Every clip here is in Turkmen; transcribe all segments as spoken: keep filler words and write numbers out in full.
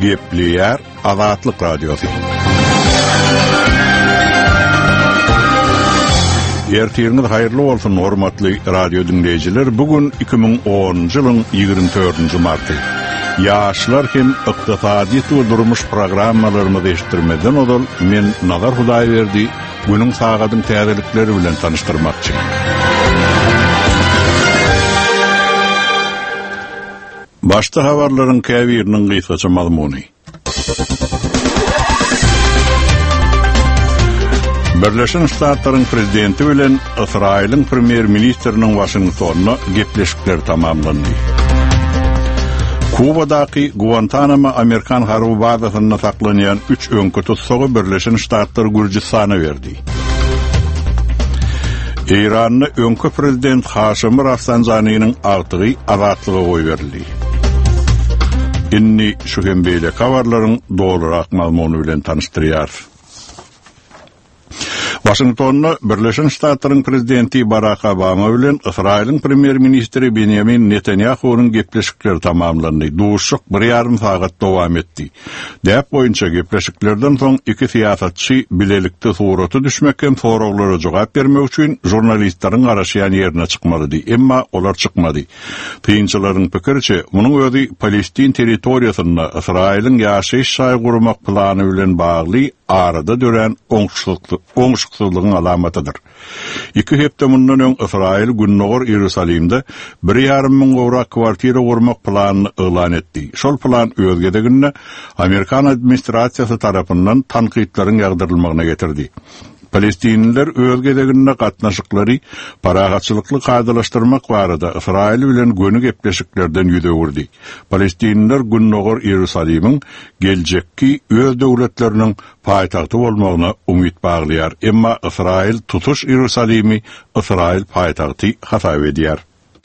Gepleyer Azatlyk Radiosu. Ertiriniz hayırlı olsun hormatly radio dinleyijiler. Bugün iki bin onuncu ýylyň ýygrimi dördünji marty. Ýaşlar hem ykdysady durmuş programmalarymyzy eşitdirmeden odal men Nazar Hudaýberdi günüň sagadyň täzelikleri bilen tanıştyrmakçy. Başta habarlaryň käbiriniň gysgaça mazmuny. Birleşen Ştatlaryň prezidenti bilen Israýlyň premier ministriniň Washingtonna gepleşikler tamamlandy. Kubadaky Guantanamo Amerikan harby bazasynda saklanýan üç öňkü tutsagy Birleşen Ştatlar Gürjistana berdi. Iranyň öňkü prezident Haşim Rafsanjanynyň agtygy azatlyga goýberildi. Inni şu hembeýle habarlaryň dolarak mazmuny bilen tanıştyrýar. Washingtonna Birleşen Ştatlaryň prezidenti Barack Obama bilen Israýlyň premier ministri Benjamin Netanyahu'nun gepleşikleri tamamlandy. Duşuk bir ýarym sagat dowam etdi. Däp boýunça gepleşiklerden soň iki siýasatçy bilelikde suraty düşmekden soraglary jogap bermek üçin jurnalistleriň garaşýan ýerine çykmaly, emma olar çykmady. Tynçylaryň pikirçe, munyň özi Palestin territoriýasynda Israýlyň ýaşaýyş şahy gurmak plany bilen bagly arada dören oňşuksyzlygyň alamatydyr. İki hepde mundan öň Israýil Günnogor Ýerusalimde bir ýarym ming gowrak kwartira gurmak planyny elan etdi. Şol plan özgedeginde Amerikan administrasiýasy tarapyndan tanqidlaryň ýagdyrylmagyna getirdi. Palestinliler özgedeginde gatnaşyklary paragatçylykly gaýdalaşdyrmak barada Israýil bilen gönü gepleşiklerden ýüze gurdy. Palestinliler Günnogor Ýerusalimiň geljekki öz döwletleriniň paýtagty bolmagyna umyt baglaýar. Emma Israýil tutuş Ýerusalimi Israýil paýtagty hasap edýär.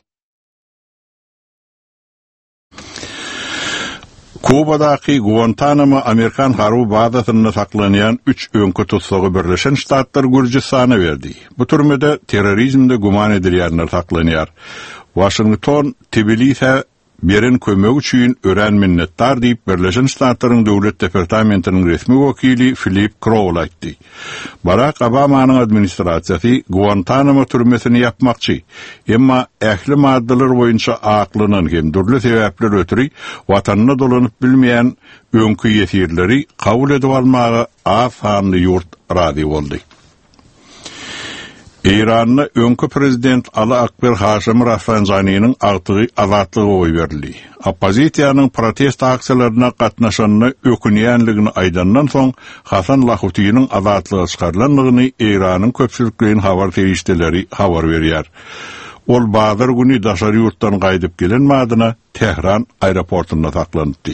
Kubadaky Guantanamo Amerikan harby bazasynda saklanýan üç öňkü tutsagy Birleşen Ştatlar Gürjistana berdi. Bu türmede terrorizmde guman edilýänler saklanýar. Washington Tbilisi beren kömek üçin ören minnetdar diýip Birleşen Ştatlaryň döwlet departamentiniň resmi wakili Philip Crowell aýtdy. Barack Obamanyň administrasiýasy Guantanamo türmesini yapmakçy, emma ähli maddalar boýunça aklanyň hem durly sebäpler ötüri watanyna dolanyp bilmeýän öňkü ýetirleri kabul edip almagy asanly ýurt rady boldy. İran'da öňkü prezident Ali Akbar Haşim Rafsanjanynyň agtygy azatlyga goýberildi. Oppozisiýanyň protest aksiýalaryna gatnaşanyny ökünýänligini aýdandan soň Hasan Lahutiýanyň azatlyga çykarlandygyny İranyň köpçülikliğin habar ferişteleri habar berýär. Ol bazar güni daşary ýurtdan gaýdyp gelen madyna Tehran aeroportunda saklandy.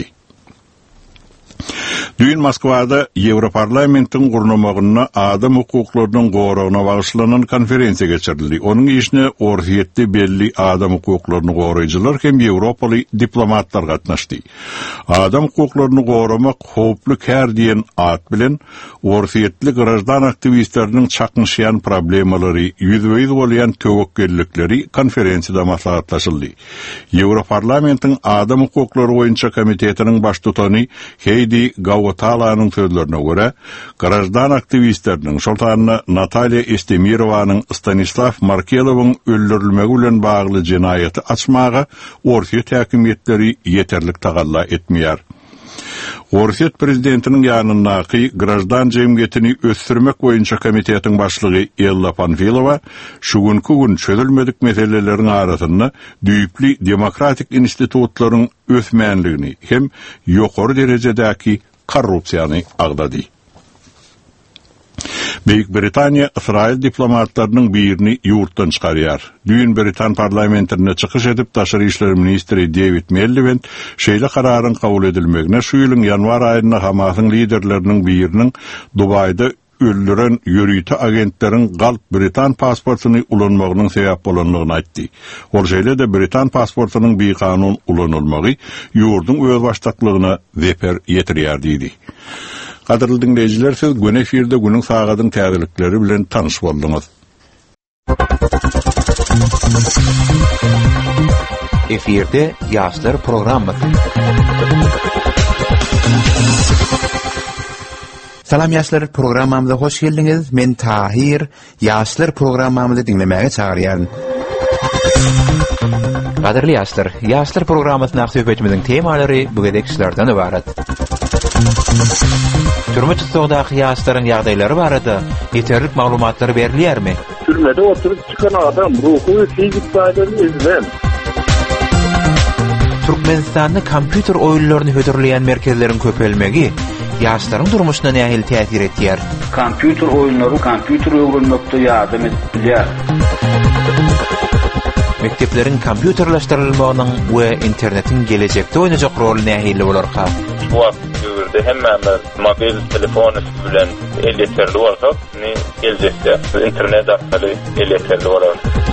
Dün Moskwada Ýewroparlamentiň gurnamagyna adam hukuklarynyň goragyna bagyşlanan konferensiýa geçirildi. Onuň işine orsiýetli belli adam hukuklaryny goraýjylar hem Ýewropaly diplomatlar gatnaşdy. Adam hukuklaryny goramak howply kär diýen at bilen orsiýetli grajdan aktivistleriniň çaknyşýan problemalary, ýüzbeýiz bolýan töwekkillikleri konferensiýada maslahatlaşyldy. Ýewroparlamentiň adam hukuklary boýunça komitetiniň baş tutany Heidi Gautalanyň sözlerine göre, grajdan aktivistleriniň şoltanyna Natalya Estemirowanyň Stanislav Markelowyň öldürilmegi bilen bagly jinayaty açmaga Orsiýet häkimetleri ýeterlik tagalla etmeýär. Orsiýet prezidentiniň ýanyndaky grajdan jemgyýetini ösdürmek boýunça komitetiň başlygy Ella Panfilowa şu günkü gün çözülmedik meseleleriň arasynda düýpli demokratik institutlaryň ösmänligini hem ýokary derejedäki korrupsiýany agdady. Büyük Britanya Israil diplomatlarının birini yurtdan çıkarıyar. Dün Britan parlamentine çıkış edip Taşary işler ministri David Miliband şeýle kararın kabul edilmegine şu ýylyň ýanwar aýynda Hamasyň liderleriniň biriniň Dubayda öldüren ýörüýti agentleriň galp Britan pasportuny ulanmagynyň sebäp bolanlygyny aýtdy. Ol şeýle de Britan pasportunyň bir kanun ulanylmagy ýurdun öz baştaklygyna zeper ýetirýär diýdi. Kadırlı dinleyiciler, siz gün efirde günün sağadın täzelikleri bilen tanış boldunuz. Efirde Ýaşlar programmady. Salam ýaşlar, programmamyza hoş geldiňiz. Men Tahir. Ýaşlar programmamyzy dinlemäge çagyrýaryn. Gaderli ýaşlar, ýaşlar programmasyna söhbetimiziň temalary bu gedekçilerden ibaret. Türme tutugdaky ýaşlaryň ýagdaýlary barada ýeterlik maglumatlar berilýärmi? Türmede oturup çıkan adam ruhu ve fizik faýdaly izlen. Türkmenistanda kompýuter oýunlaryny hödürleýän merkezleriň köpelmegi ýaşlaryň durmuşyna nähili täsir etýär? Kompýuter oýunlary kompýuter öwrenmekde ýardam etýär. Mektepleriň kompýuterlaşdyrylmagynyň we internetiň gelejekde oýnajak roly nähili bolarka? Bu döwürde hemmämiz mobil telefon bilen eleterli bolsak, ni geljekde internet arkaly eleterli bolar.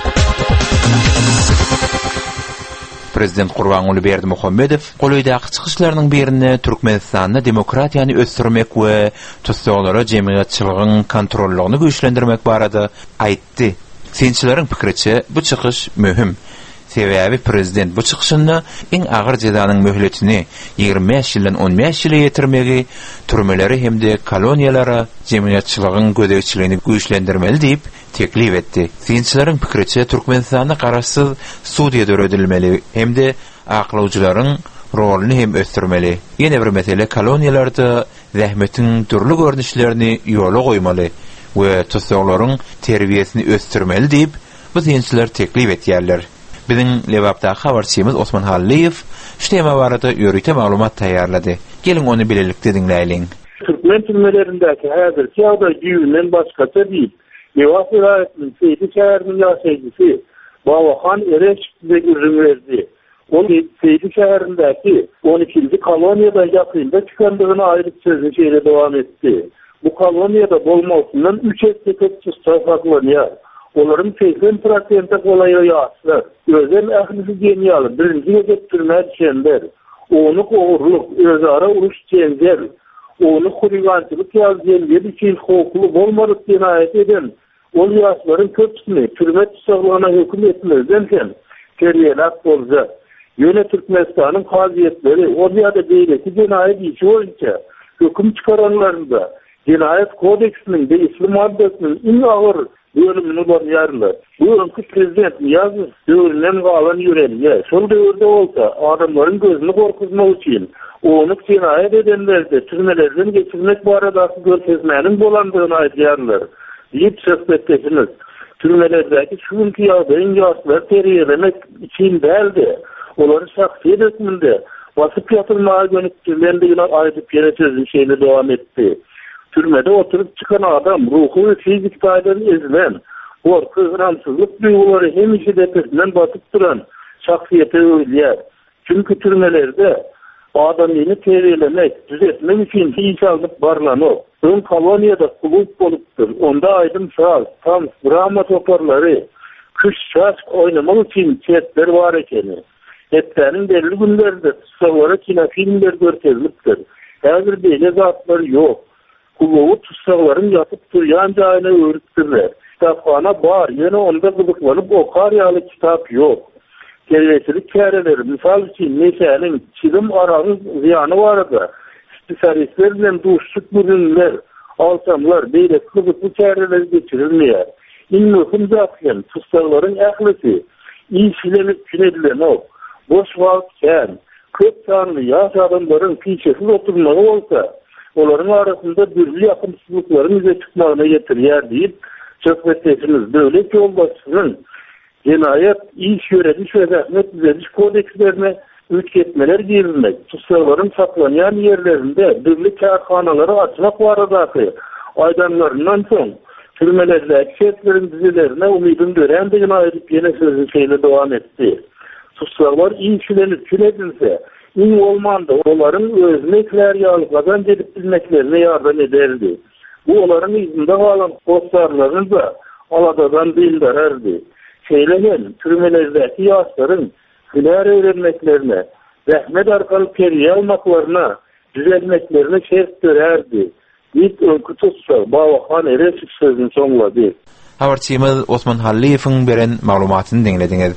Prezident Gurbanuly Berdimuhammedow goýdaky çykyşlarynyň birini Türkmenistanda demokratiýany ösdürmek we tutsaglary jemgyýetçiligiň kontrollygyny güýçlendirmek barada aýtdy. Sinçileriň pikiriçe bu çykyş möhüm. Sebäbi prezident bu çykyşyny iň agyr jezanyň möhletini ýygrimi beş ýyldan on beş ýyla ýetirmegi, türmeleri hemde koloniýalara jemgyýetçiligiň gödekçiligini güýçlendirmeli diýip teklif etdi. Sinçileriň pikiriçe Türkmenistanda garaşsyz sudiýa döredilmeli hemde aklawjylaryň rolunu hem ösdürmeli. Ýene bir mesele koloniýalarda zähmetiň türlü görnüşlerini ýola goýmaly we tutsaklaryň terbiýesini ösdürmeli diýip bu sinçiler teklif etýärler. Biziň Lewapda habarçymyz Osman Halliýew şu tema barada ýörüte maglumat taýýarlady. Gelin onu bilelikde dinläýin. Türkmen türmelerindäki häzirki ýagdaý düýünden başgaça diýip, Lewap vilayatynyň Seydi şäheriniň ýaşaýjysy Bawahan Ereş bildirdi. Ony Seydi şäherindäki on ikinji koloniýada ýakynda çykandygyny aýryp sözüň şeýle dowam etdi. Bu koloniýada bolmasyndan üç etki köp saklanýar. Olaryň seksen prosenti golaýa ýaşlar. Özel ählisi geniýaly birinji gedipdirler şenler. Onu gowruluk, özara uruş çenjer. Onu huligançylyk ýazgyn bir için hokukly bolmadyk diýen aýat eden. Ol ýaşlaryň köpüsini türme tutsaklaryna höküm etmezden sen terbiýelap boljak. Ýöne Türkmenistanyň haziýetleri orýada beýleki jenaýat işi boýunça höküm çykaranlarynda Jenaýat kodeksiniň beşinji maddesiniň iň agyr bölümini barýarlar. Bu öňkü prezident ýazyp döwründen galan ýürelýär. Şol döwürde bolsa adamlaryň gözüni gorkuzmak üçin onu jenaýat edenlerde türmelerden geçirmek baradaky görkezmäniň bolandygyny aýdýarlar. Diýip söhbetdeşimiz. Türmelerdäki şunky ýagdaýyň ýaşlar terbiýelemek üçin däldi. Olary şahsy döküminde basyp ýatyrmagy gönükdirlendigini aýdyp ýene sözü şeýle dowam etdi. Türmede oturup çıkan adam ruhu ve fizik faýdaly izlen, gorky, gramsyzlyk duýgulary hemişe tepesinden batyp duran şahsiýete öýlýär. Çünki türmelerde adamyny terbiýelemek, düzeltmek üçin hiç alyp barlanok. Ön koloniýada klub bolupdyr. Onda aýdym şal, tam drama toparlary, kış şaş oýnamak üçin çetler bar ekeni. Etläniň belli günlerde tutsaklary kinofilmler görkezlipdir. Häzir beýle zatlar ýok. Kuluğu tutsaklaryň ýatyp durýan jaýyna öwrütdirler. Kitapxana bar, ýene onda gyzyklanyp okar ýaly kitap ýok. Gelýekçilik käreleri, misal üçin meşäniň çilim aragy ziýany barada, spesialistler bilen duşluk bürünler, alsamlar, beýle gyzykly käreler geçirilmeýär. Iň möhüm zatken tutsaklaryň ählisi, işlenip günedilenok, boş wagt kän, köp sanly ýaş adamlaryň piçesiz oturmagy bolsa, olaryň arasynda birli ýakymsızlyklaryň ýüze çykmagyna ýetirýär diýip söhbetdeşimiz döwlet ýoldaşynyň jenaýat iş ýörediş we zähmet düzeliş kodekslerine üýtgetmeler girilmek, tutsaklaryň saklanýan ýerlerinde birli kärhanalary açmak baradaky aýdanlaryndan soň türmelerdäki şertleriň dizilerine umydyn dörendigini aýryp ýene sözü şeýle dowam etdi. Tutsaklar işlenip günedilse, iň bolmanda olaryň özüne ekler ýaly gazan edip bilmeklerine ýardam ederdi. Bu olaryň izinde galan dostlarlaryny da aladadan bildirerdi. Şeýlegen türmelerdäki ýaşlaryň hüner öwrenmeklerine, zähmet arkaly terbiýe almaklaryna, düzelmeklerine şert görerdi. Diýip öňkü tutsak Bawahan Ereş sözüni soňlady. Habarçymyz Osman Halliýewiň beren maglumatyny dinlediňiz.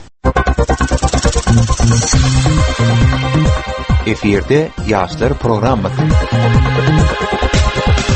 Efirde Ýaşlar programmasy.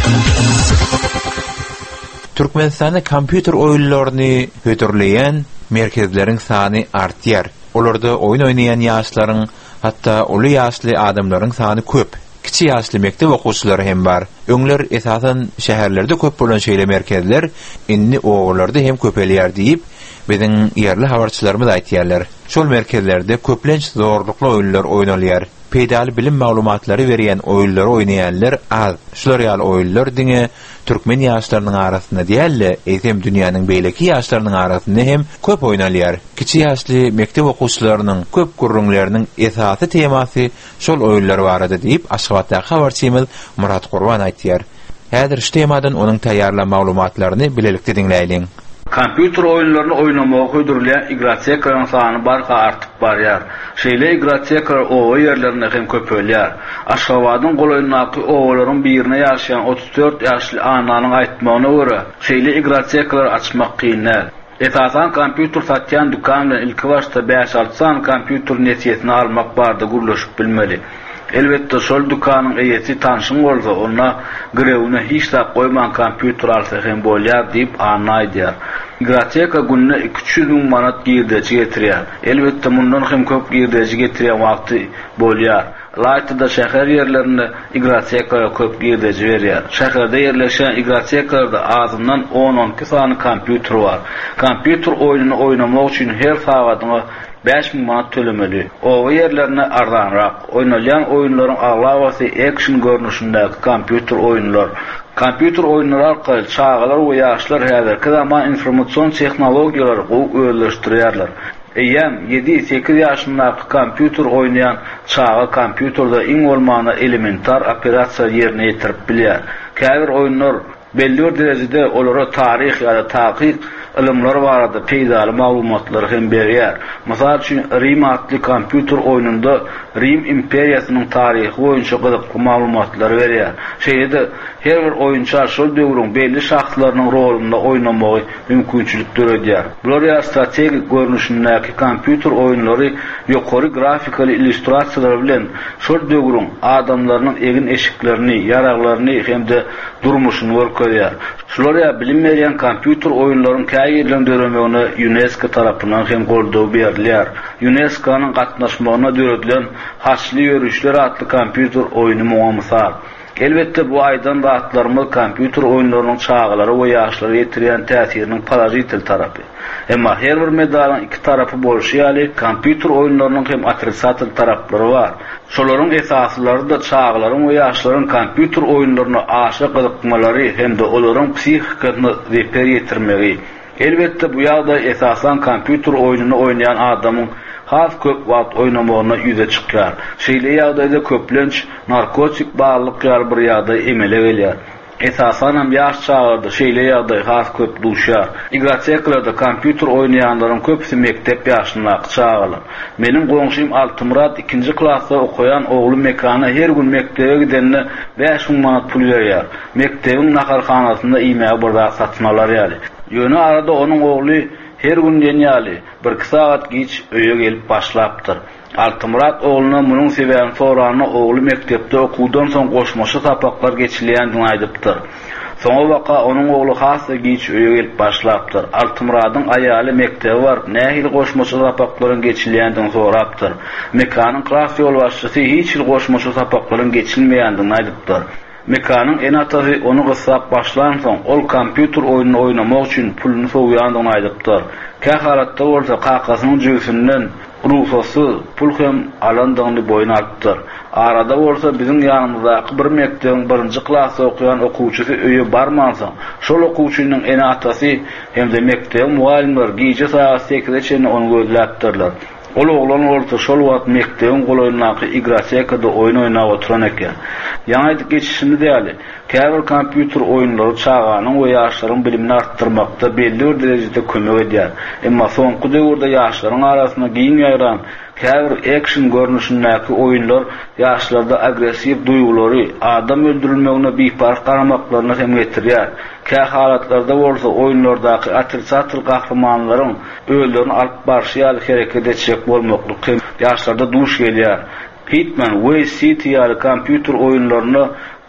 Türkmenistanda kompüter oyunlaryny hötürleýän merkezleriň sany artýar. Olarda oyun oynayan ýaşlaryň, hatda uly ýaşly adamlaryň sany köp. Kiçi ýaşly mekdep okuwçylary hem bar. Öňler esasen şäherlerde köp bolan şeýle merkezler, inni oğullarda hem köpelýär diýip, biziň ýerli habarçylarymyz aýtýarlar. Şol merkezlerde köplenç zorlukly oyunlar oýnalýar. Peýdali bilim maglumatlary berýän oyunlary oýnaýanlar az. Şular ýaly oyunlar diňe türkmen ýaşlarynyň arasynda diýerle, eýsem dünýäniň beýleki ýaşlarynyň arasynda hem köp oýnalýar. Kiçi ýaşly mekdep okuwçylarynyň köp gurrunlarynyň esasy temasy şol oyunlar barada diýip Aşgabatda habarçymyz Murat Gurban aýtýar. Häzir şu temadan onuň taýýarlan maglumatlaryny bilelikde dinläýin. Kompüter oyunlarını oynamağa hödürleyen igratiýaklaryň sany barka artyp barýar. Şeýle igratiýaklar owa ýerlerinde hem köpelýär. Aşgabatyň golaýyndaky owalaryň birine ýaşaýan otuz dört ýaşly ananyň aýtmagyna görä, şeýle igratiýaklar açmak kynlar. Esasan kompüter satýan dükanyň ilki başda beş alty san kompüter netiyetini almak barda gurlaşyp bilmeli. Elbette şol dükanyň eýesi tanşyň bolsa, ona girewine hiç de goýman kompüter alsa hem bolýar diýip anlaýdýar. Igratiýaka günne iki yüz bin manat girdeji getirýär. Elbette mundan hem köp girdeji getirýän wagty bolýar. Laýtyda şäher ýerlerinde igratiýaklara köp girdeji berýär. Şäherde ýerleşen igratiýakalarda azyndan on on iki sany kompüter bar. Kompüter oýunyny oýnamak üçin her sagatyna beş bin manat tölemeli. O ýerlerine arzanrak oýnalýan oýunlaryň aglawaty action görnüşindäki kompüter oýunlar. Kompüter oýunlary arkaly çağlar we ýaşlar häzirki zaman informasiýon tehnologiýalary öwürleşdirýärler. Eýem yedi sekiz ýaşyndaky kompüter oýnayan çağa kompüterde iň bolmany elementar operasiýa ýerine ýetirip bilýär. Käbir oýunlar belli bir derejede olara tarih ýa-da taqiq ilimler barada peýdali maglumatlar hem berýär. Mysal üçin Rim adly kompüter oýununda Rim imperiýasynyň taryhy boýunça gyzykly maglumatlar berýär. Şeýle her bir oýunçy şol döwrüň belli şahslarynyň rolunda oýnamagy mümkinçilik döredýär. Bular ýa strategik görnüşindäki kompüter oýunlary ýokary grafikaly illüstrasiýalar bilen şol döwrüň adamlarynyň egin eşiklerini, ýaraklaryny hem-de durmuşyny görkezýär. Şular ýa bilinmeýän kompüter oýunlaryň käýirlen döremeğine UNESCO tarapyndan hem goldaw berilýär. UNESCO'nun gatnaşmagyna döredilen haçly ýörüşler adly kompüter oýuny muňa. Elbette bu aýdan rahatlarymyz kompüter oýunlarynyň çağlary we ýaşlary ýetirýän täsiriniň parazitil tarapy. Emma her bir medalyň iki tarapy bolşy ýaly kompüter oýunlarynyň hem atrisatil taraplary bar. Şolaryň esaslary da çağlaryň we ýaşlaryň kompüter oýunlaryna aşyk gyzykmalary hem-de olaryň psihikasyny reper ýetirmegi. Elbette bu ýagdaý esasan kompüter oýunyny oýnayan adamyň has köp wagt oýnamagyna ýüze çykýar. Şeýle ýagdaýda köplenç narkotik baglyk ýaly bir ýagdaý emele gelýär. Esasan hem ýaş çağlarda şeýle ýagdaý has köp duşýar. Igratiýaklarda kompüter oýnaýanlaryň köpsi mektep ýaşyndaky çağlar. Meniň goňşym Altymrat ikinji klasda okuyan oğlum mekana her gün mektebe gidenine beş bin manat pul berýär. Mektebiň naharhanasynda iýmäge bir zat satmalar ýaly. Ýöne arada onuň ogly her gün denýäli bir iki saat giç öýe gelip başlapdyr. Altymrat oğluna munyň sebäbini soranyna ogly mektepde okuwdan soň goşmaşy tapaklar geçilýändigini aýdypdyr. Soňa waka onuň ogly hasy giç öýe gelip başlapdyr. Altymratyň aýaly mektebi bar, nähili goşmaşy tapaklaryň geçilýändigini sorapdyr. Mekanyň klas ýolbaşçysy hiç il goşmaşy tapaklaryň geçilmeýändigini aýdypdyr. Mekanyň en atasy onu gysap başlan soň ol kompüter oýunyny oýnamak üçin pulunu soýandygyny aýdypdyr. Kä halatda bolsa qaqasynyň jüýsünden ruhsasy pul hem alandygyny boýuna alpdyr. Arada bolsa biziň ýanymyzdaky bir mekdebiň birinji klasda okuyan okuwçysy öýe barmansa, şol okuwçynyň en atasy hem-de mektep muallimler giýje saat sekize onu gözläpdirler. Ol oglan orta şol wagt mekdebiň golaýyndaky igratiýakada oýun oýnap oturan eken. Ýa-da geçişini diýeli. Käbir kompüter oýunlary çağanyň we ýaşlaryň bilimini artdyrmakda belli bir derejede kömek edýär. Emma soňky döwürde ýaşlaryň arasynda giň ýaýran käbir action görnüşindäki oýunlar ýaşlarda agressiw duýgulary, adam öldürilmegine bipark garamaklaryna hem getirýär. Kä halatlarda bolsa oýunlardaky atrisatil gahrymanlaryň öýlerini alyp barşýaly hereket etjek bolmakly ýaşlarda duş gelýär. Hitman we City ýaly kompüter oýunlaryny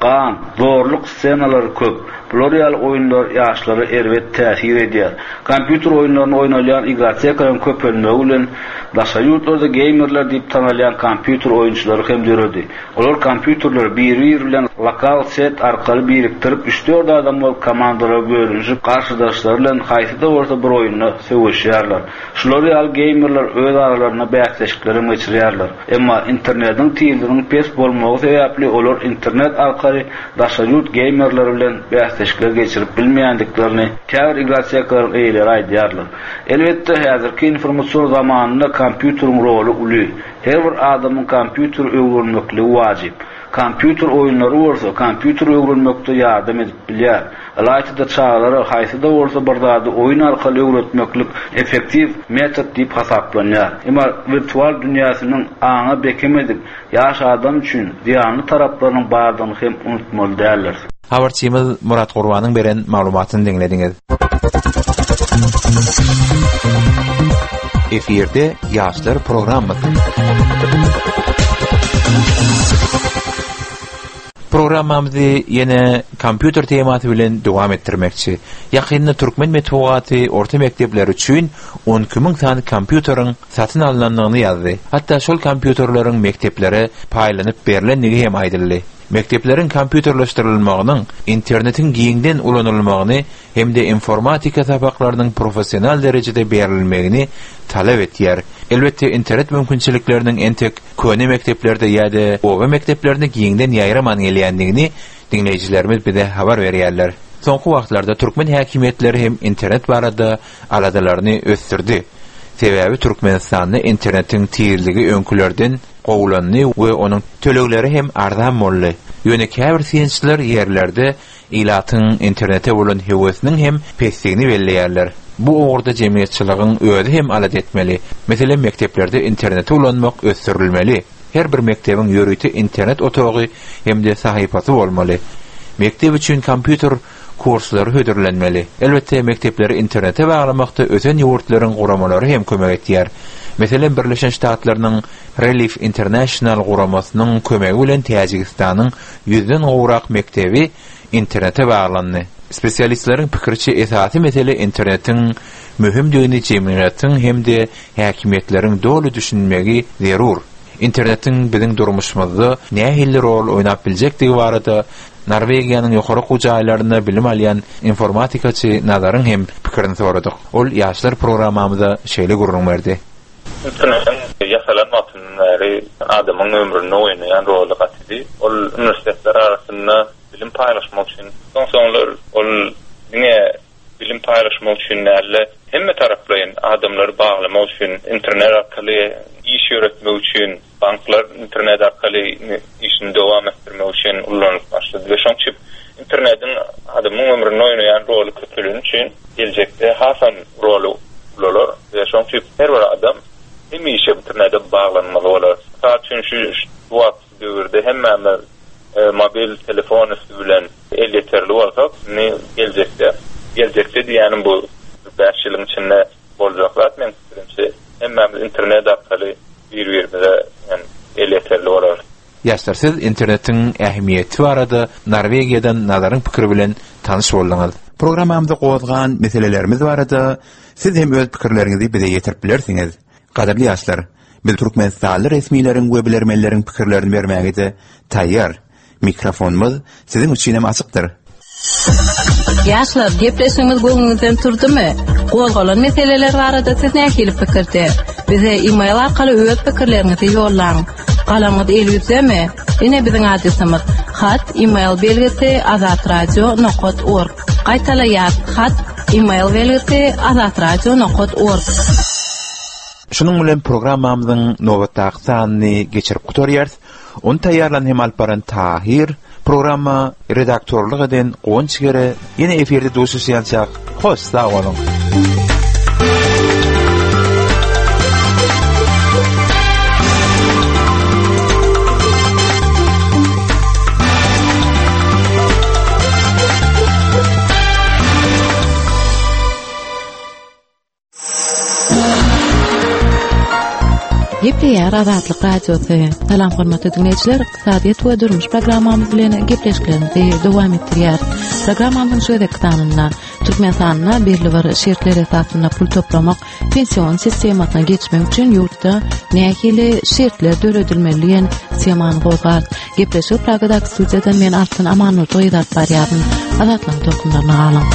kan, zorluk ssenalary köp. Bular ýaly oýunlar ýaşlara elbet täsir edýär. Kompýuter oýunlaryny oýnaýan igrasiýaklaryň köpelmegi bilen daşa ýurtlarda gamerler diýip tanalýan kompýuter oýunçylary hem döredi. Olar kompýuterleri bir-biri bilen lokal set arkaly biriktirip üç dört adam bolup komandalara bölünýip garşydaşlar bilen haýsy-da bolsa bir oýunny söwüşýärler. Şular ýaly gamerler öz aralaryna bäsleşikleri geçirýärler. Emma internetiň tiýildiginiň pes bolmagy sebäpli olar internet arkaly daşa ýurt gamerler bilen bäsleşikler geçirip bilmeýändiklerini käbir igrasiýaklaryň eýleri aýdýarlar. Elbetde häzirki informasiýon zamanynda kompýuteriň roli uly. Her bir adamyň kompýuter öwrenmekligi wajyp. Kompýuter oýunlary bolsa, kompýuter öwrenmekde ýardam edip bilýär. Alaytyda çağlara haýsy-da bolsa bir zady oýun arkaly öwretmeklik effektiv metod diýip hasaplanýar. Emma virtual dünýäsynyň aňa bekem edip ýaş adam üçin ziýanly taraplarynyň bardygyny hem unutmaly däldir. Habarçymyz Murat Gurbanyň beren maglumatyny dinlediňiz. Efirde ýaşlar programmasy. Programmamyzy ýene kompýuter tematy bilen dowam etdirmekçi. Ýakynda türkmen metbuaty orta mekdepler üçin on iki ming tane kompýuteriň satyn alynanlygyny ýazdy. Hatda şol kompýuterleriň mekteplere paýlanyp berilenligi hem aýdyldy. Mektepleriň kompýuterleşdirilmeginiň, internetin giňden ulanylmagyny hemde informatika sabaklarynyň professional derejede berilmegini talep etýär. Elbetde internet mümkinçilikleriniň entek köne mekteplerde ýa-da owa mekteplerinde giňden ýaýraman gelýändigini dinleýijilerimiz bize habar berýärler. Soňky wagtlarda türkmen häkimetleri hem internet barada aladalaryny ösdürdi. Sebäbi Türkmenistanyň internetin tiýirligi öňkülerden gowulandy we onuň tölegleri hem arzan boldy. Ýöne käbir synçylar ýerlerde ilatyň internete bolan hewesiniň hem pesdigini belleýärler. Bu orada jemgyýetçiligiň özi hem alat etmeli. Meselem mekteplerde internete ulanmak ösdürilmeli. Her bir mektebiň ýörüti internet otagy hemde sahypasy bolmaly. Mektep üçin kompýuter kurslary hödürlenmeli. Elbetde mektepleri internete baglamakda özen ýurtlaryň guramalary hem kömek etýär. Meselem Birleşen Ştatlarynyň Relief International guramasynyň kömegi bilen Täjikistanyň ýüzden gowrak mektebi internete baglandy. Spesialistleriň pikirçe esasy mesele internetiň mühimdigini jemgyýetiň hemde häkimetleriň dolu düşünmegi zerur. Internetin biziň durmuşymyzda nähili rol oýnap biljekdigi barada Norwegiýanyň ýokary gujaýlaryna bilim alýan informatikaçy Nazaryň hem pikirini soradyk. Ol ýaşlar programmamyzda şeýle gurrun berdi. Internetin ýasalanmasyny adamyň ömrüne oýnaýan roli gatydy. Ol universitetler arasynda bilim paýlaşmak üçin, soňlar ol diňe bilim paýlaşmak üçin näle hemme taraplaryň adamlary baglamak üçin internet arkaly iş öğretmek üçin banklar internet arkaly işini dowam etdirmek üçin ulanyp başlady. Ve şoňçy internetin adamyň ömrüne oýnaýan roli köpülen üçin geljekde hasan roli bolar. Ve şoňçy her bir adam hemişe internete baglanmaly bolar. Saat üçin şu wagt döwürde hemme E, mobil telefon üstü bilen el yeterli bolsak, ne geljekde geljekde diýenim bu beş ýylyň içinde boljaklar. Men fikrimçe hemmemiz internet arkaly bir-birimize yani el yeterli bolar. Ýaşlar, siz internetiň ähmiýeti barada Norwegiýadan Nazaryň pikiri bilen tanyş boldyňyz. Programmamyzda gowazgan meselelerimiz barada siz hem öz pikirleriňizi bize ýetirip bilersiňiz. Gadaply ýaşlar, biz Türkmenistanly resmiýleriň we bilermenleriň pikirlerini bermäge taýýar. Mikrofonumuz sizin üçin hem açykdyr. Ýaşlar, gepleşmemiz göňüňizden turdymy? Gowgalan meseleler barada siz nähili pikirde? Bize e-mail arkaly öz pikirlerinizi ýollaň. Galamyz elbetmi? Ine biziň adresimiz hat e-mail belgisi azatradio nokta org. Gaýtalaýar hat e-mail belgisi azatradio nokta org. Şunun bilen programmamyzyň nowatdaky sanyny geçirip gutarýar. On taýýarlan hem alparan Tahir programma redaktorluk eden Gonçgere ýene eferde duşuşýançak. Hoş sag bolun. Gepleýär Azatlyk radiosu. Salam hormatly dinleýijiler, iqtisadiýat we durmuş programmamyz bilen gepleşiklerimizi dowam etdirýär. Programmamyzyň şöyle kıtanynda Türkmenistanyna belli bir şertler esasynda pul toplamak, pensiýon sistemasyna geçmek üçin ýurtda nähili şertler döredilmeliýen semany gozgar. Gepleşik programdaky studiýadan men Altyn Amanul toýdat barýaryn. Azatlyk dokumenlaryny alan.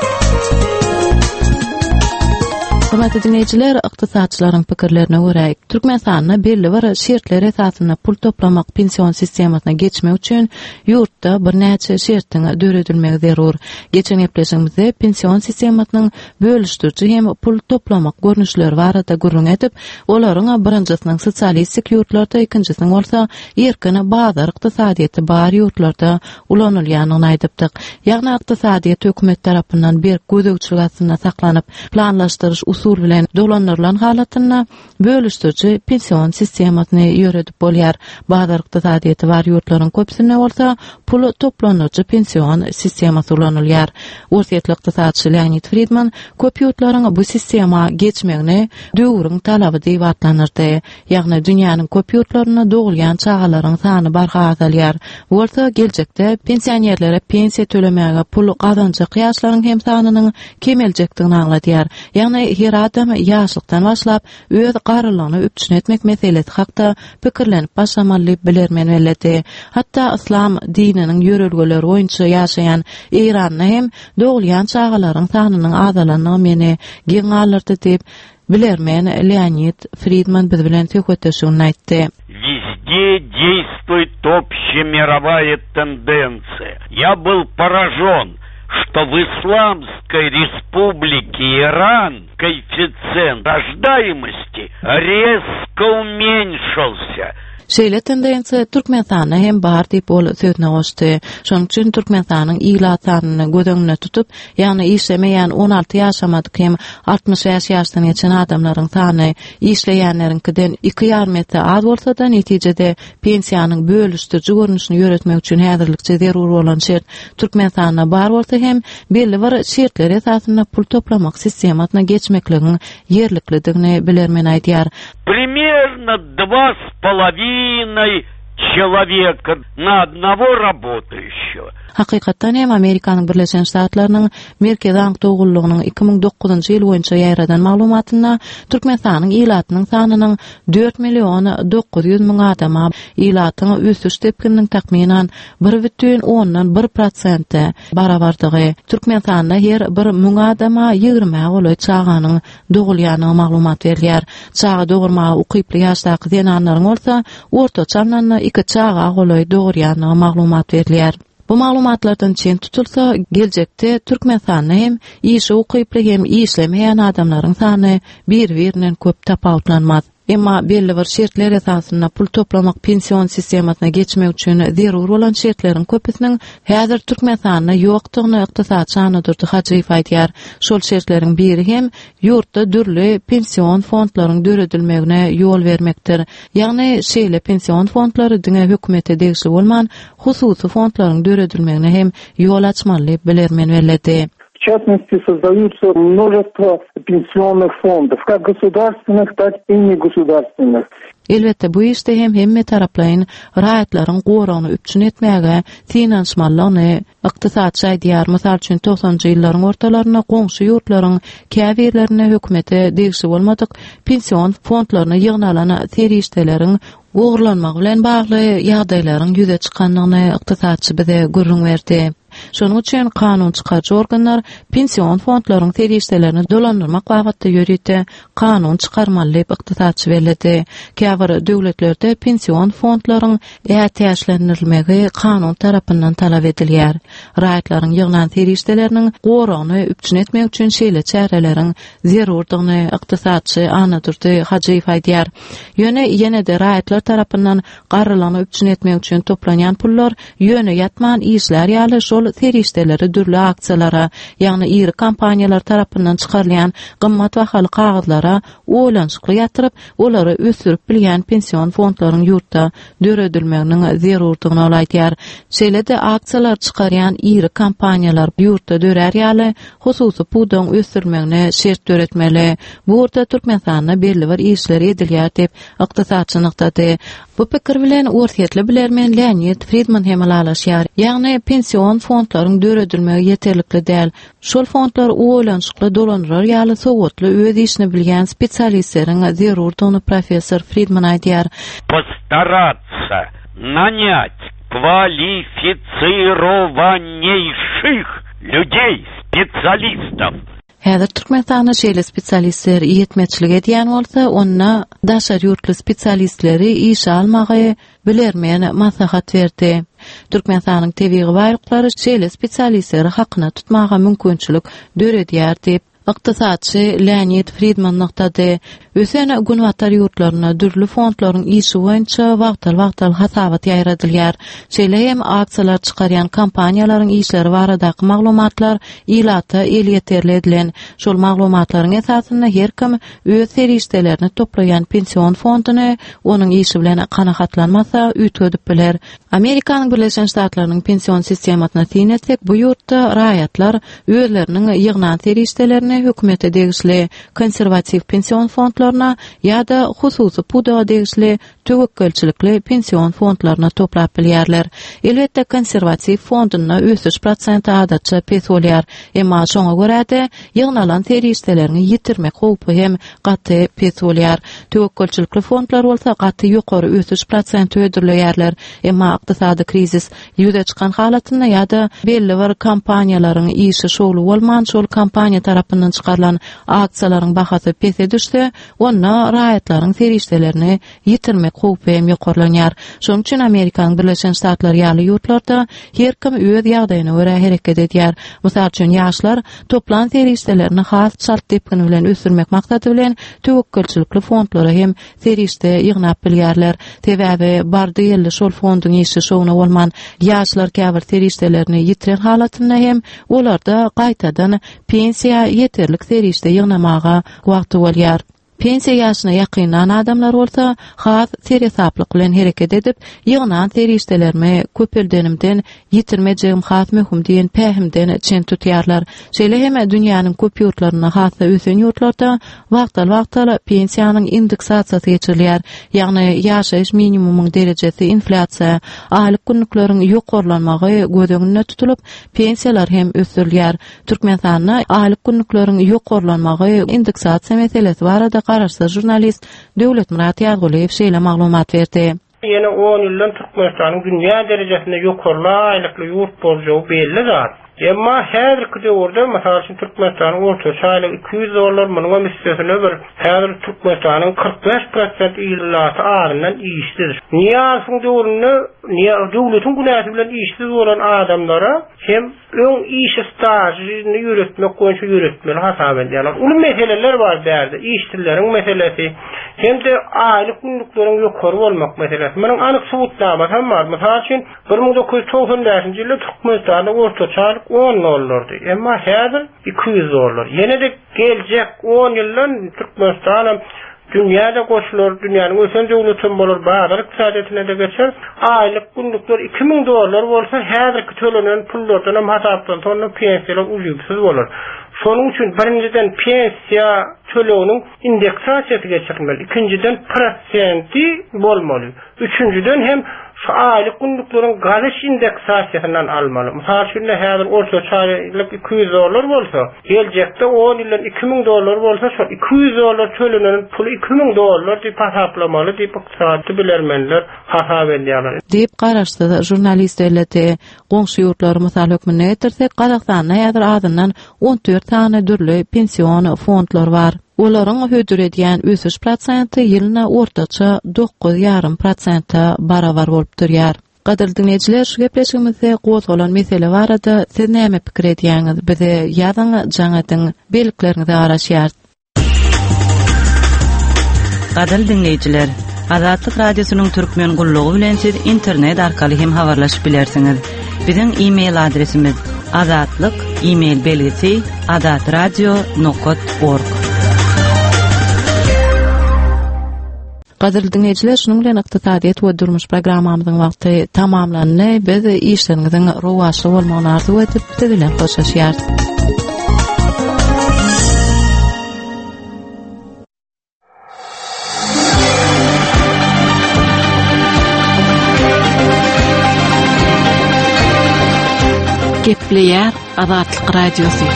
Hormatly dinleýijiler, ykdysadçylaryň pikirlerine görä, Türkmenistanyna belli bir şertler esasynda pul toplamak, pensiýon sistemasyna geçmek üçin ýurtda bir näçe şertiň döredilmegi zerur. Geçen gepleşigimizde pensiýon sistemasynyň bölüşdiriji hem pul toplamak görnüşleri barada gurrun edip, olaryň birinjisiň sosialistik ýurtlarda, ikinjisiň bolsa erkin bazar ykdysadyýaty bar ýurtlarda ulanylýanyny aýdypdyk. Ýagny ykdysadyýat hökümet tarapyndan bir gözegçilik astyna saklanyp, planlaşdyryş usul bilen dolanyrlan halatyna bölüşdiriji pensiýon sistemasyny ýöredip bolýar. Bazar ykdysadyýaty bar ýurtlaryň köpsine bolsa pul toplanyrjy pensiýon sistemasy ulanylýar. Ursiýetli ykdysadçy Leonid Friedman köp ýurtlaryň bu sistema geçmegini döwrüň talaby diýip atlanyrdy. Ýagny dünýäniň köp ýurtlaryna dogulýan çagalaryň sany barga azalýar. Bolsa geljekde pensionerlere pensiýa tölemege pul gazanjak ýaşlaryň hem sanynyň kemeljekdigini aňlatýar. Ýagny her adam ýaşlykdan başlap öz garrylygyny üpçün etmek meselesi hakda pikirlenip başlamaly bilermen weledi. Hatda İslam dininiň ýörelgeleri boýunça ýaşaýan Iranyň hem dogulýan çagalaryň sanynyň azalanyny meni geň alyrdy diýip bilermen Leonid Friedman biz bilen söhbetleşigini aýtdy. Везде действует общемировая тенденция. Я был поражен, что в Исламской республике Иран коэффициент рождаемости резко уменьшился. Şeýle tendensiýa Türkmenistanyna hem bar diýip ol sözüne goşdy. Şonuň üçin Türkmenistanyň ýylat sanyny göz tutup, ýagny işlemeýän on alty ýaşamadyk hem altmış ýaşdan geçen adamlaryň sany işleýänleriňkiden iki ýarym metre az bolsa-da netijede pensiýanyň bölüşdiriji görnüşini ýöretmek üçin häzirlikçe zerur bolan şert Türkmenistanyna bar bolsa hem belli bir şertler esasynda pul toplamak sistemasyna geçmekligini ýerlikligini bilermen aýdýar. Примерно два с половиной человека на одного работающего. Hakykatdan hem Amerikanyň Birleşen Ştatlarynyň Merkezi Ank Dogullygynyň iki ming dokuzunçy ýyl boýunça ýaýradan maglumatyna Türkmenistanyň ýylatynyň sanynyň dört million dokuz ýüz miň adama ýylatyň ösüş tepkiniň takminan bir бүтүн ondan bir prosent barabardygy. Türkmenistanyna her bir miň adama ýygrima goly çaganyň dogulýanyny maglumat berýär. Çaga dogurma ukyply ýaşdaky zenanlaryň bolsa, ortaçamdan iki çaga goly dogurýanyny maglumat berýär. Bu maglumatlardan çen tutulsa, geljekde Türkmenistanyna hem işi ukyply hem işlemeýän adamlaryň sany bir-birinden köp tapawutlanmaz. Emma belli bir şertler esasynda pul toplamak pensiýon sistemasyna geçmek üçin zerur bolan şertleriň köpüsiniň häzir Türkmenistanyna ýokdygyny ykdysadçy Anadurdy Hajiýew aýdýar. Şol şertlerin biri hem ýurtda dürli pensiýon fondlaryň döredilmegine ýol bermekdir. Ýagny şeýle pensiýon fondlary diňe hökümete degişli bolman hususy fondlaryň döredilmegine hem ýol açmaly bilermen weledi. В частности, создаются множество пенсионных фондов, как государственных, так и негосударственных. Elbette bu işte hem hemme taraplayın raýatlaryň goragyny üpçün etmäge, finansiýalygyny, ykdysadçy aýdýar. Mysal üçin toksonjy ýyllaryň ortalaryna goňşy ýurtlaryň käbirlerine hökümete degişli bolmadyk pensiýon fondlaryny ýygnalana serişdeleriň gogurlanmagy bilen bagly ýagdaýlaryň ýüze çykanlygyny ykdysadçy bize görüň berdi. Şonuň üçin kanun çykarjy organlar pensiýon fondlaryň serişdelerini dolandyrmak wagtynda ýörýärdi, kanun çykarmaly diýip ykdysadçy belirdi. Käbir döwletlerde pensiýon fondlaryň ähtiýaçlandyrilmegi kanun tarapyndan talap edilýär. Raýatlaryň ýygnan serişdeleriniň goragyny üpçün etmek üçin şeýle çäreleriň zerurdygyny ykdysadçy Anadurdy Hajiýew aýdýar. Ýöne ýene-de raýatlar tarapyndan garrylygyny üpçün etmek üçin toplanýan pullar ýöne ýatman işler ýaly şol şol terişdeleri dürli aksiyalara, ýagny iri kampaniýalar tarapyndan çykarylýan gymmat bahaly kagazlara oýlanşykly ýatyryp, olary ösürip bilýän pensiýon fondlarynyň ýurtda döredilmeginiň zerurdygyny olaýdýar. Şeýle-de aksiyalar çykarýan iri kampaniýalar ýurtda dörer ýaly hususy pudoň ösürmegine şert döretmeli. Bu orta Türkmenistanyna belli bir işler edilýär diýip ykdysatçy nykdady. Bu pikir bilen ortatly bilermen Leonid Friedman hem alaşýar. Ýagny pensiýon fondlarynyň döredilmegi ýeterlikli däl. Şol fondlar oýlanşykly dolanýar ýaly sowatly öz işini bilýän spesialistleriň zerurdygyny professor Friedman aýdýar. Постараться нанять квалифицированнейших людей, специалистов. Häzir Türkmenistanyň şeýle spesialistleri ýetmeçilik edýän bolsa, onda daşar ýurtly spesialistleri iş almagy bilermeýän maslahat berdi. Türkmenistanyň tebigy baýlyklary şeýle spesialistleri hakyna tutmaga mümkinçilik döredýär diýip ykdysatçy Leonid Friedman noktada ösene günwatar ýurtlaryna dürli fondlaryň işi boýunça wagtal-wagtal hasabat ýaýradylýar. Şeýle hem aksiýalar çykarýan kampaniýalaryň işleri baradaky maglumatlar ilata el ýeterli edilen. Şol maglumatlaryň esasyna her kim öz serişdelerini toplayan pensiýon fonduny onuň işi bilen kanagatlanmasa üýtgedip biler. Amerikanyň Birleşen Ştatlarynyň pensiýon sistematyna tinetsek, bu ýurtda raýatlar özleriniň ýygnan serişdelerini hökümete degişli konservativ pensiýon fondlaryna ýa-da hususy puda degişli töwekkelçilikli pensiýon fondlaryna toplap bilýärler. Elbetde konservativ fondyna ösüş prosenti adatça pes bolýar, emma şoňa görä-de ýygnalan serişdelerini ýitirmek howpy hem gaty pes bolýar. Töwekkelçilikli fondlar bolsa gaty ýokary ösüş prosenti ödürleýärler, emma ykdysady krizis ýüze çykan halatynda ýa-da belli bir kampaniýalaryň işi şoğlu bolman, şol kampaniýa tarapyndan çykarylan aksiýalaryň bahasy pese düşse, onda raýatlaryň serişdelerini ýitirmek howpy hem ýokarlanýar. Şoň üçin Amerikanyň Birleşen Ştatlary ýaly ýurtlarda her kim öz ýagdaýyna görä hereket edýär. Mysal üçin ýaşlar toplan serişdelerini has şart tepkini bilen ösürmek maksady bilen töwekkelçilikli fondlara hem serişde ýygnap bilýärler. Sebäbi bardy ýerli şol fondyň işi şowna bolman ýaşlar käbir serişdelerini ýitiren halatynda hem olarda gaýtadan pensiýa ýeterlik serişde ýygnamaga wagty bolýar. Pensiýa ýaşyna ýakynan adamlar bolsa, has serhesaplyk bilen hereket edip, ýygnan serişdelerimi köpeldenimden ýitirmejegim has möhüm diýen pähimden çen tutýarlar. Şeýle hem dünýäniň köp ýurtlaryna hasy ösen ýurtlarda wagtal-wagtal pensiýanyň indeksasiýasy geçirilýär. Ýagny ýaşaýyş minimumyň derejesi inflasiýa, aýlyk günlükleriň ýokarlanmagy göz öňünde tutulup, pensiýalar hem ösürilýär. Türkmenistanyň aýlyk günlükleriň ýokarlanmagy indeksasiýa meselesi barada garaşsa jurnalist Döwlet Murat Ýazguliýew şeýle maglumat berdi. Ýene on ýyldan Türkmenistanyň dünýä derejesinde ýokarly aýlykly ýurt boljagy belli zat. Emma häzirki döwürde mesela Türkmenistanyň ortaça aýlyk iki yüz dollar munyň misliýetine bir häzir Türkmenistanyň kırk beş prosent ýyllaty aryndan işsiz. Niýe şoň döwürde niýe döwletiň günäsi bilen işsiz bolan adamlara hem öň iş staýyny ýöretmek goýunça ýöretmeli hasap edýärler. Ulu meseleler bar därdi. İşçileriň meselesi hem de aýlyk günlükleriň ýokary bolmak meselesi. Meniň anyk subutnama hem bar. Mesela bir ming dokuz yüz toksan beşinji ýylda Türkmenistanyň ortaça on dollardy. Emma häzir iki yüz dollar. Ýene de geljek on ýyldan Türkmenistan dünýäde goşulur, dünýäniň ösen döwleti bolar, bazar iqtisadiyetine de geçer. Aýlyk günlükler iki ming dollar bolsa, häzirki төлenen pullardan hem hasapdan sonra pensiýalar ulypsyz bolar. Şonuň üçin birinciden pensiýa töleginiň indeksasiýasy geçirilmeli. İkinciden prosenti bolmaly. Üçüncüden hem aýlyk günlükleriň galyş indeksasiýasynyň almaly. Mysal üçin häzir ortaça aýlyk iki yüz dollar bolsa, geljekde on ýyldan iki ming dollar bolsa, şo iki yüz dollar төлenen pul iki ming dollar diýip hasaplamaly diýip ykdysady bilermenler hasap edýärler. Diýip garaşdy jurnalist eleti. Goňşy ýurtlar mysal hökmüne getirsek, Gazakstanda ýazyr adından on dört tane dürli pensiýon fondlar bar. Olaryň hödür edýän ösüş prosenti ýylyna ortaça dokuz ýarym prosenta barabar bolup durýar. Gaderli dinleyijiler, şu gepleşigimizde gozgalan mesele barada siz näme pikir edýäňiz? Bize ýazyň, jaňatyň belgilerini garaşýar. Gaderli dinleyijiler, Azatlyk radiosynyň türkmen gullugy bilen siz internet arkaly hem habarlaşyp bilersiňiz. Biziň e-mail adresimiz azatlyk e-mail belgisi azatradio nokta org. Gaderli dinleyijiler, şunuň bilen ykdysadyýet we durmuş programmamyzyň wagty tamamlandy. Biz işleriňiziň rowaşly bolmagyny arzu edip siz bilen hoşlaşýar. Gepleýär Azatlyk radiosu.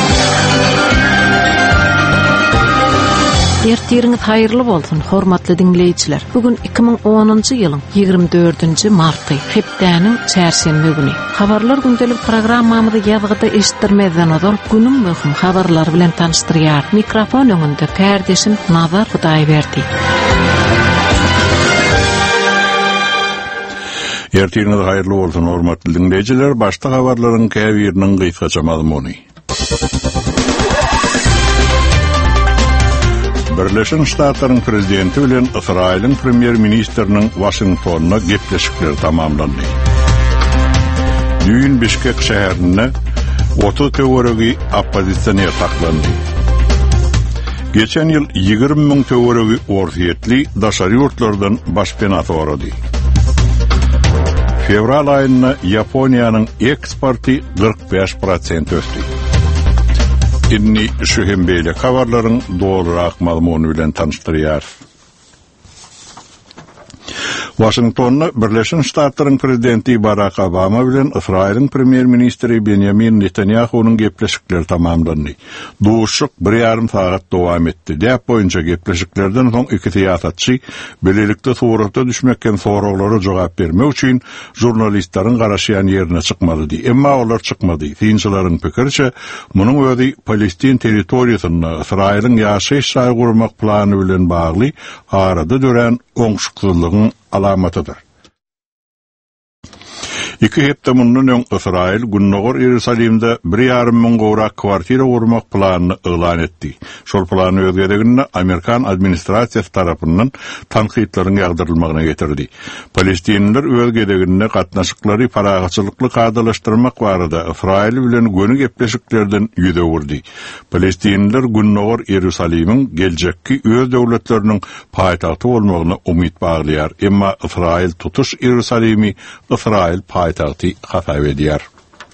Ertiriňiz haýyrly bolsun, hormatly dinleyijiler. Bugün iki ming onunçy ýylyň ýygrimi dördünçi marty, hepdäniň çärşembe güni. Habarlar gündelik programmamyzy ýazgyda eşitdirmezden ozal günüm möhüm habarlar bilen tanıştyrýar. Mikrofon öňünde kardeşim Nazar Hudaýberdi. Ertiriňiz haýyrly bolsun, hormatly dinleyijiler. Başda habarlaryň käbiriniň gysgaça mazmuny. Birleşen Ştatlaryň prezidenti bilen Israýlyň premier ministriniň Washingtonna gepleşikleri tamamlandy. Düýün Bişkek şäherinde otuz töweregi oppozisiýa taklandy. Geçen ýyl ýygrimi miň töweregi orsiýetli daşary ýurtlardan başpena sorady. Fevral aýynda Ýaponiýanyň eksporty kırk beş prosent ösdi. Inni şu hembeyle habarlaryň dogrurak mazmuny bilen tanıştyrýar. Washingtonna Birleşen Ştatlaryň prezidenti Barack Obama bilen Israýlyň premier ministri Benjamin Netanyahu'nun gepleşikleri tamamlandy. Duşuk bir ýarym sagat dowam etdi. Däp boýunça gepleşiklerden soň iki siýasatçy belelikde sorakda düşmekken soraglary jogap bermek üçin jurnalistlaryň garaşýan ýerine çykmady. Emma olar çykmady. Synçylaryň pikirçe, munyň özi Palestin territoriýasyna Israýlyň ýaşaýyş şahy gurmak plany bilen bagly arada dören oňşuklygyň alamatydyr. İki hepde mundan öň Israýl Günnogor Ýerusalimde bir ýarym miň gowrak kwartira gurmak planyny elan etdi. Şol plany özgedeginde Amerikan administrasiýasy tarapyndan tanqidlaryň ýagdyrylmagyna getirdi. Palestinliler özgedeginde gatnaşyklary paragaçylykly kadalaşdyrmak barada Israýl bilen göni gepleşiklerden ýüze wurdy. Palestinliler Günnogor Ýerusalimiň geljekki öz döwletleriniň paýtagty bolmagyna umyt baglaýar. Emma Israýl tutuş Ýerusalimi Israýl paytagty hata edýär.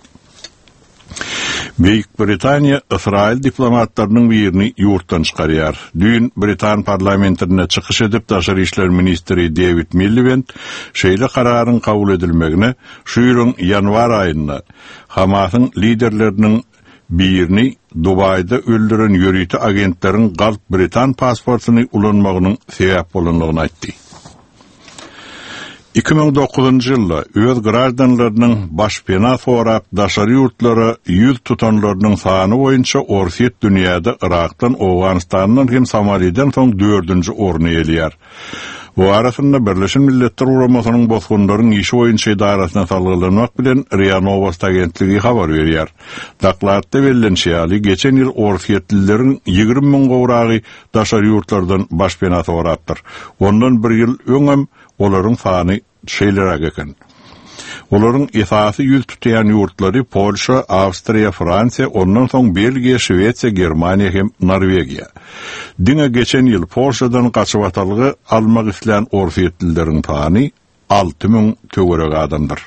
Büyük Britaniýa Israýl diplomatlarynyň birini ýurtdan çykarýar. Düýün Britan parlamentine çykyş edip daşary işler ministri David Miliband şeýle kararyň kabul edilmegine şu ýylyň ýanwar aýynda Hamasyň liderleriniň birini Dubayda öldüren ýörüti agentleriň Galp Britan pasportuny ulanmagynyň sebäp bolanlygyny aýtdy. iki ming dokuzunçy ýylda öz gradanlarynyň başpena sorap daşary ýurtlara ýüz tutanlarynyň sany boýunça orsiýet dünýäde Irakdan, Awganistandan hem Somaliýeden soň dördünçi orny elýär. Bu arasynda Birleşen Milletler Uramasynyň bozgunlaryň işi boýunça idarasyna salgylanymak bilen R I A Novost agentligi habar berýär. Daklatda bellenşýäli geçen ýyl orsiýetlileriň ýygrimi miň gowragy daşary ýurtlardan başpena sorapdyr. Ondan bir ýyl öňem olaryň sany şeýleräk eken. Olaryň esasy ýüz tutýan ýurtlary Polşa, Awstriýa, Fransiýa, ondan soň Belgiýa, Şwetsiýa, Germaniýa hem Norwegiýa. Diňe geçen ýyl Polşadan gaçyp atalgy almak isleýän orsiýetlileriň sany alty miň töwerek adamdyr.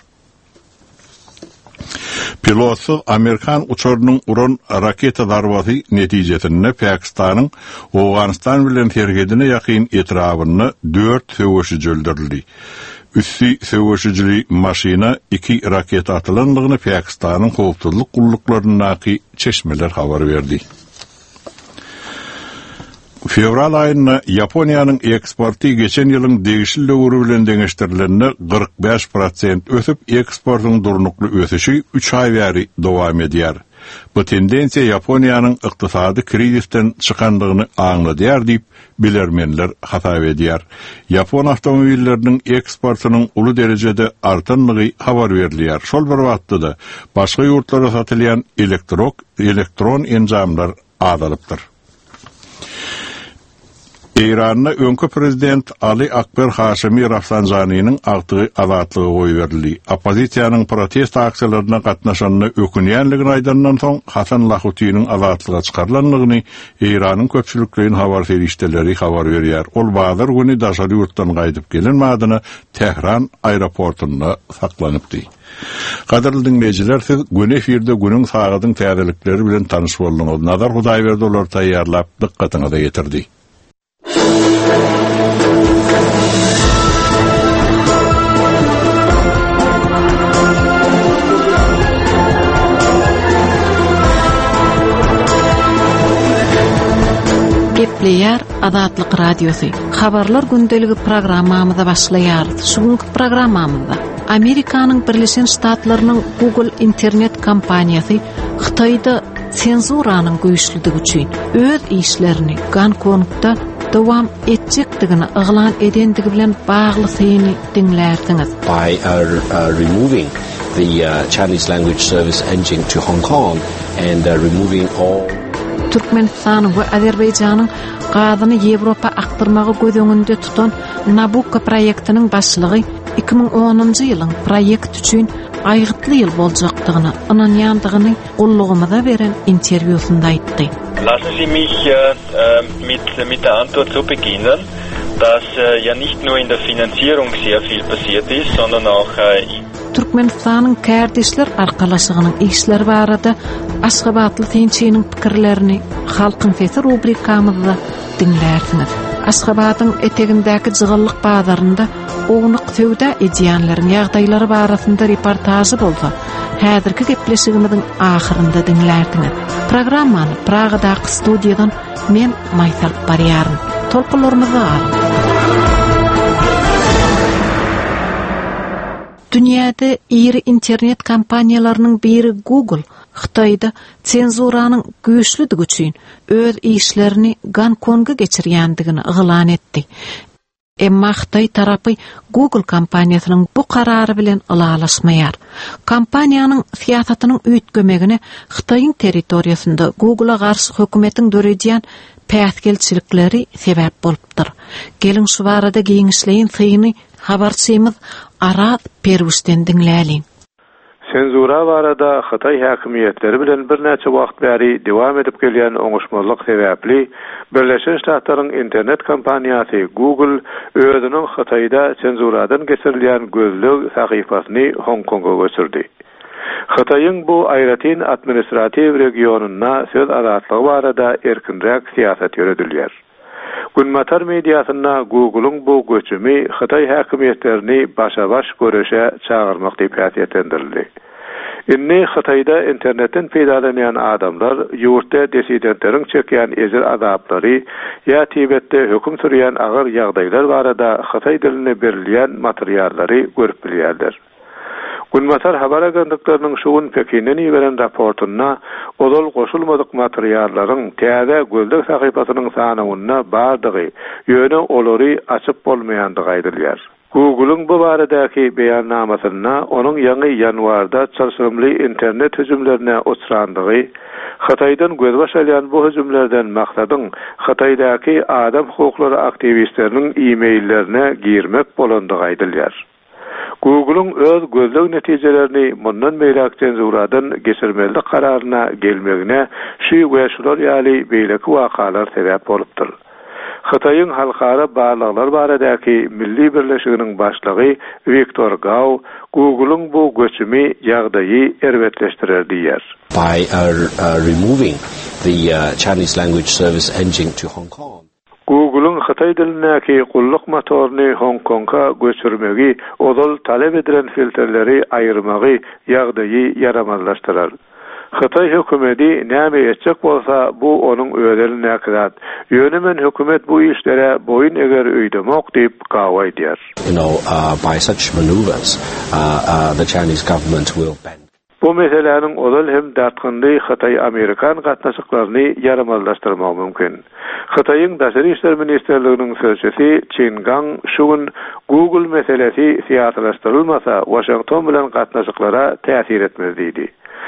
Pilotsuz Amerikan uçarynyň uran raketa zarbasy netijesinde Pakistanyň Awganistan bilen tergedine ýakyn etrabyny dört söwüşi öldürildi. Üssü söwüşijili maşina iki raketa atylandygyny Pakistanyň howpsuzlyk gulluklaryndaky çeşmeler habar berdi. Fevral aýynda Ýaponiýanyň eksporty geçen ýylyň degişli döwri bilen deňeşdirilende kırk beş prosent ösüp eksportyň durnukly ösüşi üç ay bäri dowam edýär. Bu tendensiýa Ýaponiýanyň ykdysady krizisten çykandygyny aňladýar diýip bilermenler hata edýär. Ýapon awtomobilleriniň eksportynyň uly derejede artanlygy habar berilýär. Şol bir wagtda başga ýurtlara satylýan elektrok elektron enjamlar azalypdyr. İran'na önkü prezident Ali Akbar Haşimi Rafsanjany'nın agtygy azatlygy goýberdi. Opozisiýanyň protest aksiýalaryna gatnaşanyny ökünýänligini aýdandan soň Hasan Lahutiýanyň azatlyga çykarlanlygyny İranyň köpçülikliğin habar ferişdeleri habar berýär. Ol bazar güni daşary ýurtdan gaýdyp gelenmädini Tehran aeroportunda saklanypdy. Gaderli dinleyijiler, siz gün efirde günüň saýadyň täzelikleri bilen tanyş boldyňyz. Nazar Hudaýberdi olar taýýarlap dikkatiňize getirdi. Gepleýär Azatlyk Radiosu. Habarlar gündeligi programmamyza başlaýar. Şuňky programmamyzda Amerikanyň Birleşen Ştatlarynyň Google internet kompaniýasy Xitoýda senzuranyň güýçlüligi üçin öz işlerini Gonkongda dowam etjekdigini yglan edendigi bilen bagly syny dinlersiňiz. By uh, uh, removing the uh, Chinese language service engine to Hong Kong and uh, removing all Türkmenistan we Azerbaýjanyň gazyny Ýewropa aktyrmagy göz öňünde tutan Nabucco proýektiniň başlygy iki ming onunjy ýylyň proýekt üçin aýgytly ýyl boljakdygyny, ynanýandygyny gullugymyza beren interwýusunda aýtdy. Lassen Sie mich äh, mit, mit der Antwort zu beginnen, dass äh, ja nicht nur in der Finanzierung sehr viel passiert ist, sondern auch äh, Türkmenistanyň Kärdeşler arkalaşygynyň işleri barada Aşgabatly Tinçiniň pikirlerini Halkyň sesi rubrikamyzda dinlersiňiz. Aşgabatyň etegindäki jygyllyk bazarynda ognuq söwda edýänleriň ýagdaýlary barasynda reportajy bolsa, häzirki gepleşigimiziň ahyrynda dinlersiňiz. Programmany Pragadaky studiýadan men Maýsal Barýaryn. Tolkunlarymyza alın. Dünyada iri internet kompaniýalarynyň biri Google Xitoýda senzuranyň güýçlüligi üçin öz işlerini Gonkongga geçirýändigini yglan etdi. Emma Xitoy tarapy Google kompaniýasynyň bu karary bilen ylalaşmaýar. Kompaniýanyň siýasatynyň üýtgemegine Xitoýyň territoriýasynda Google'a garşy hökümetiň döredýän päsgelçilikleri sebäp bolupdyr. Gelin şu barada giňişleýin syny habarçymyz Arat Perwüşden dinläliň. Senzura barada Xitoy häkimiýetleri bilen bir näçe wagt bäri dowam edip gelýän oňuşmalyk sebäpli Birleşen Ştatlaryň internet kompaniýasy Google özüniň Xitoýda senzuradan geçirilýän gözlük sahypasyny Hong Kongga götürdi. Xitoýyň bu aýratyn administrativ regionuna söz azatlygy barada erkinrek siýasat ýöredilýär. Günmatar mediýasyna Google'un bu göçümi Xitoy häkimiýetlerini başa-baş görüşe çağırmak diýip häsiýetlendirildi. Inni Xitoýda internetten peýdalanýan adamlar ýurtda desidentleriň çekýän ejer azaplary ýa Tibetde höküm sürýän agyr ýagdaýlar barada Xitoy diline berilýän materiallary görüp bilýärler. Günmatar habar agentliklarynyň şuun Pekinden ýiberen raportuna odol goşulmadyk materiallaryň täze gözlük sahypasynyň sanawyna bardygy ýöne olary açyp bolmaýandygy aýdylýar. Google'un bu baradaky beýannamasyna onuň ýangy ýanwarda çarşyrymly internet hüjümlerine uçrandygy, Xitoýdan göz başalýan bu hüjümlerden maksadyň Xitoýdaky adam hukuklary aktivistleriniň e-maillerine girmek bolandygy aýdylýar. Google'un öz gözlük netijelerini mundan meýrak senzuradan geçirmelik kararyna gelmegine şu we şular ýaly beýleki wakalar sebäp bolupdyr. Xitoýyň halkara barlyklar baradaky milli birleşiginiň başlygy Viktor Gao Google'un bu göçümi ýagdaýy erwetleşdirer diýär. By uh, uh, removing the uh, Chinese language service engine to Hong Kong, Google'un Xitoy dilinäki gulluk motoruny Hong Kongga göçürmegi odol talep edilen filtrleri aýyrmagy ýagdaýy yaramazlaşdyrar. Xitoy hökümeti näme etjek bolsa bu onuň öýlerini näkirat. Ýönemen hökümet bu işlere boyun eger öýdemok diýip gawaýdýar. You know, uh, by such maneuvers, uh, uh, the Chinese government will bend. Bu meselenin odal hem dartgyndy Xitoy Amerikan gatnaşyklaryny yaramazlaşdyrmak mümkin. Xitoýyň Daşary işler ministrliginiň sözçisi Qin Gang şuň Google meselesi siýasatlaşdyrylmasa Washington bilen gatnaşyklara täsir etmez diýdi.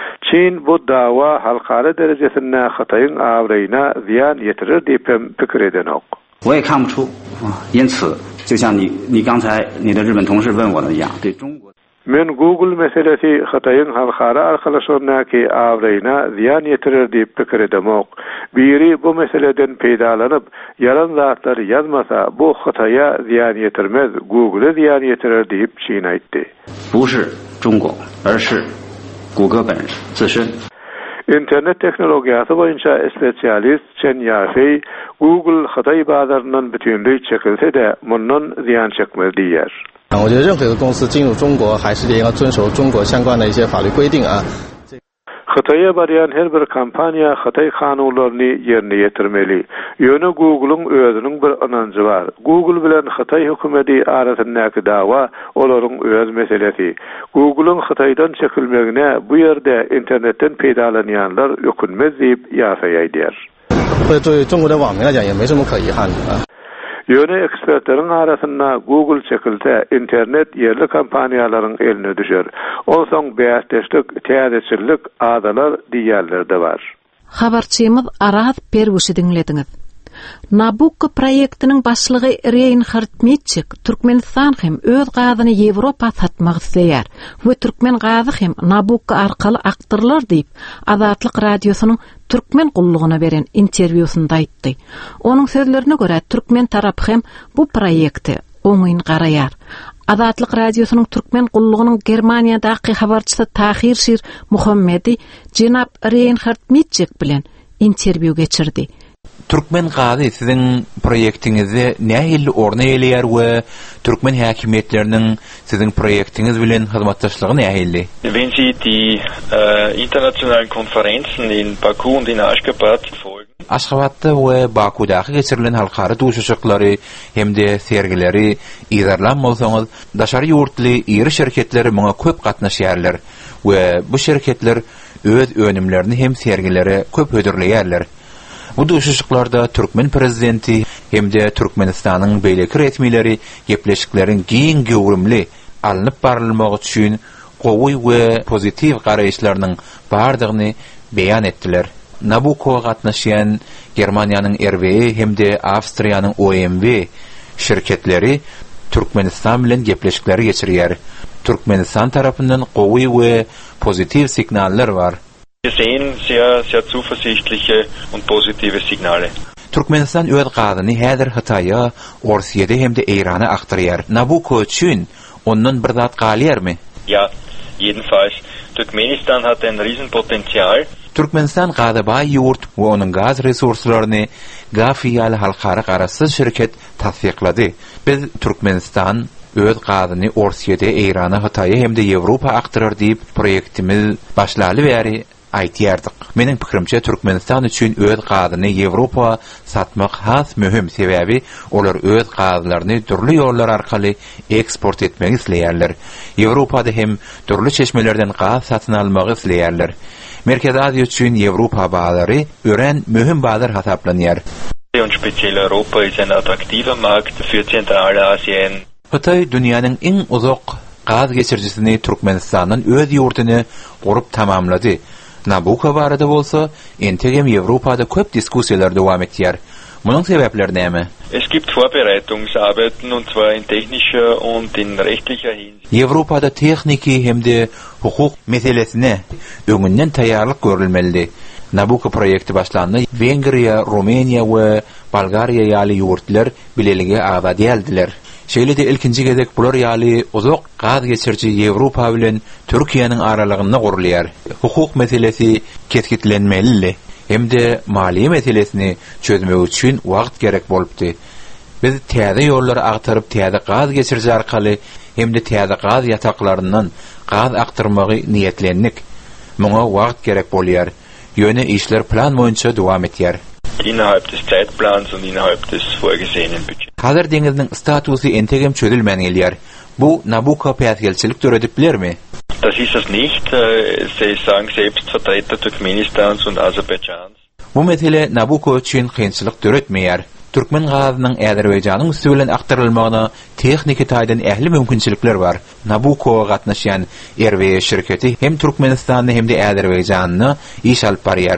Çin bu dawa halkara derejesinde Xitoýyň awraýyna ziyan ýetirir diýip pikir edenok. 我也看不出啊，因此就像你你刚才你的日本同事问我的一样，对中国 Men Google meselesi Xitayın halkara arkalaşornaki avrayna ziyan yetirir deyip pikir edemok. Biri bu meseleden peýdalanıp, yalan zatlar yazmasa bu Xitaya ziyan yetirmez, Google'a ziyan yetirir deyip şiň aýtdy. 不是中国，而是谷歌本自身。 İnternet teknologiyası boyunça spesialist Chen Yafei, Google Xitay bazarından bütünlüğü çekilse de mundan ziyan çekmez diýer. 我觉得任何一个公司进入中国还是得要遵守中国相关的一些法律规定啊。 Xitay'a barýan her bir kampaniýa Xitay kanunlaryny ýerine ýetirmeli. Ýöne Google'un özüniň bir anancı bar. Google bilen Xitay hökümeti arasyndaky dawa olaryň öz meselesi. Google'un Xitaydan çekilmegine bu ýerde internetten peýdalanýanlar ökünmez diýip ýafay aýdýar. 对对中国的网民来讲也没什么可遗憾的啊。 Ýöne ekspertlerin arasynda Google çekilse internet yerli kampaniýalaryň eline düşer. Olsaň bäsdeşlik, täzeçilik adalar diýerler de bar. Habarçymyz Araz Perwuşy dinlediňiz. Nabucco proýektiniň başlygy Reinhard Mitchik Türkmenistan hem öz gazyny Ýewropa satmak isleýär. Bu Türkmen gazy hem Nabucco arkaly aktyrlar diýip Azatlyk radiosynyň Türkmen gullugyna beren interwýusynda aýtdy. Onuň sözlerine görä Türkmen tarapy hem bu proýekti oňyň garaýar. Azatlyk radiosynyň Türkmen gullugynyň Germaniýadaky habarçysy Tahir Şir Muhammedi jenap Reinhard Mitchik bilen interwýu geçirdi. Türkmen gazy siziň proýektiňizde nähili orna elýär we Türkmen häkimetleriniň siziň proýektiňiz bilen hyzmatdaşlygy nähili? Wenn Sie die äh, internationalen Konferenzen in Baku und in Aşgabat folgen. Aşgabatda we Bakudaky geçirilen halkara duşuşyklary hemde sergileri ýerlen bolsaňyz, daşary ýurtly ýeri şirketleri muňa köp gatnaşýarlar we bu şirketler öz önümlerini hem sergilere köp ödürleýärler. Bu duşuşyklarda Türkmen prezidenti hemde Türkmenistanyň beýleki resmileri gepleşiklerin giň gowrumly alınıp barylmagy üçin gowy we pozitiv garaýşlarynyň bardygyny beýan etdiler. Nabucco gatnaşýan Germaniýanyň R W E hemde Awstriýanyň O M W şirketleri Türkmenistan bilen gepleşikleri geçirýär. Türkmenistan tarapyndan gowy we pozitiv signallar bar. Wir sehen sehr, sehr zuversichtliche und positive Signale. Türkmenistan öz gazyny häzir Hitaýa, Orsiýede hemde Eýrana aktarýar. Nabucco üçin ondan bir zat galýarmy? Ja, jedenfalls. Turkmenistan hat ein Riesenpotenzial. Türkmenistan gazyba ýurt we onuň gaz resurslaryny Gafiýal halkara garaşsyz şirket tasdiklady. Biz Türkmenistan öz gazyny Orsiýede, Eýrana, Hitaýa hemde Ýewropa aktarar diýip proýektimiz başlaly bäri aýtýardyk. Meniň pikirimçe Türkmenistan üçin öz gazyny Ýewropa satmak has möhüm sebäbi olar öz gazylaryny turly ýollar arkaly eksport etmek isleýärler. Ýewropada hem turly çeşmelerden gaz satyn almagy isleýärler. Merkez Aziýa üçin Ýewropa bazary ören möhüm bazar hasaplanýar. Und speziell Europa ist ein attraktiver Markt für Zentralasien. Xitay dünýäniň iň uzak gaz geçirjisini Türkmenistanyň öz ýurtyny gurup tamamlady. Nabucco barada bolsa, entegem Ýewropada köp diskussiýalar dowam etýär. Munyň sebäpleri näme? Es gibt Vorbereitungsarbeiten und zwar in technischer und in rechtlicher Hinsicht. Ýewropada techniki hemde hukuk meselesine öňünden taýýarlyk görülmeli. Nabucco proýekti başlandy. Wengriýa, Rumeniýa we Bolgariýa ýaly ýurtlar bilelige agad ýeldiler. Şeýlede ilkinji gezek bular ýaly uzak gaz geçirji Ýewropa bilen Türkiýanyň aralygyny gurulýar. Hukuk meselesi keskitlenmeli. Hemde maliýe meselesini çözmek üçin wagt gerek bolupdy. Biz täze ýollar agtaryp täze gaz geçirji arkaly hemde täze gaz ýataklarynyň gaz aktyrmagy niýetlendik. Muňa wagt gerek bolýar. Ýöne işler plan boýunça dowam etýär. Innerhalb des Zeitplans und innerhalb des vorgesehenen Budgets. Hazır deňiziň statusy entegem çözülmän gelýär. Bu Nabucco päsgelçilik törediplermi? Das ist es nicht. Sie sagen selbst Vertreter Turkmenistans und Aserbaidschans. Bu mesele Nabucco üçin kynçylyk töretmeýär. Türkmen gazynyň Äzerbeýjanyň üstünden aktarylmagyna techniki taýdan ähli mümkinçilikler bar. Nabucco gatnaşýan R W E şirketi hem Türkmenistanyny hem de Äzerbeýjanyny iş alyp barýar.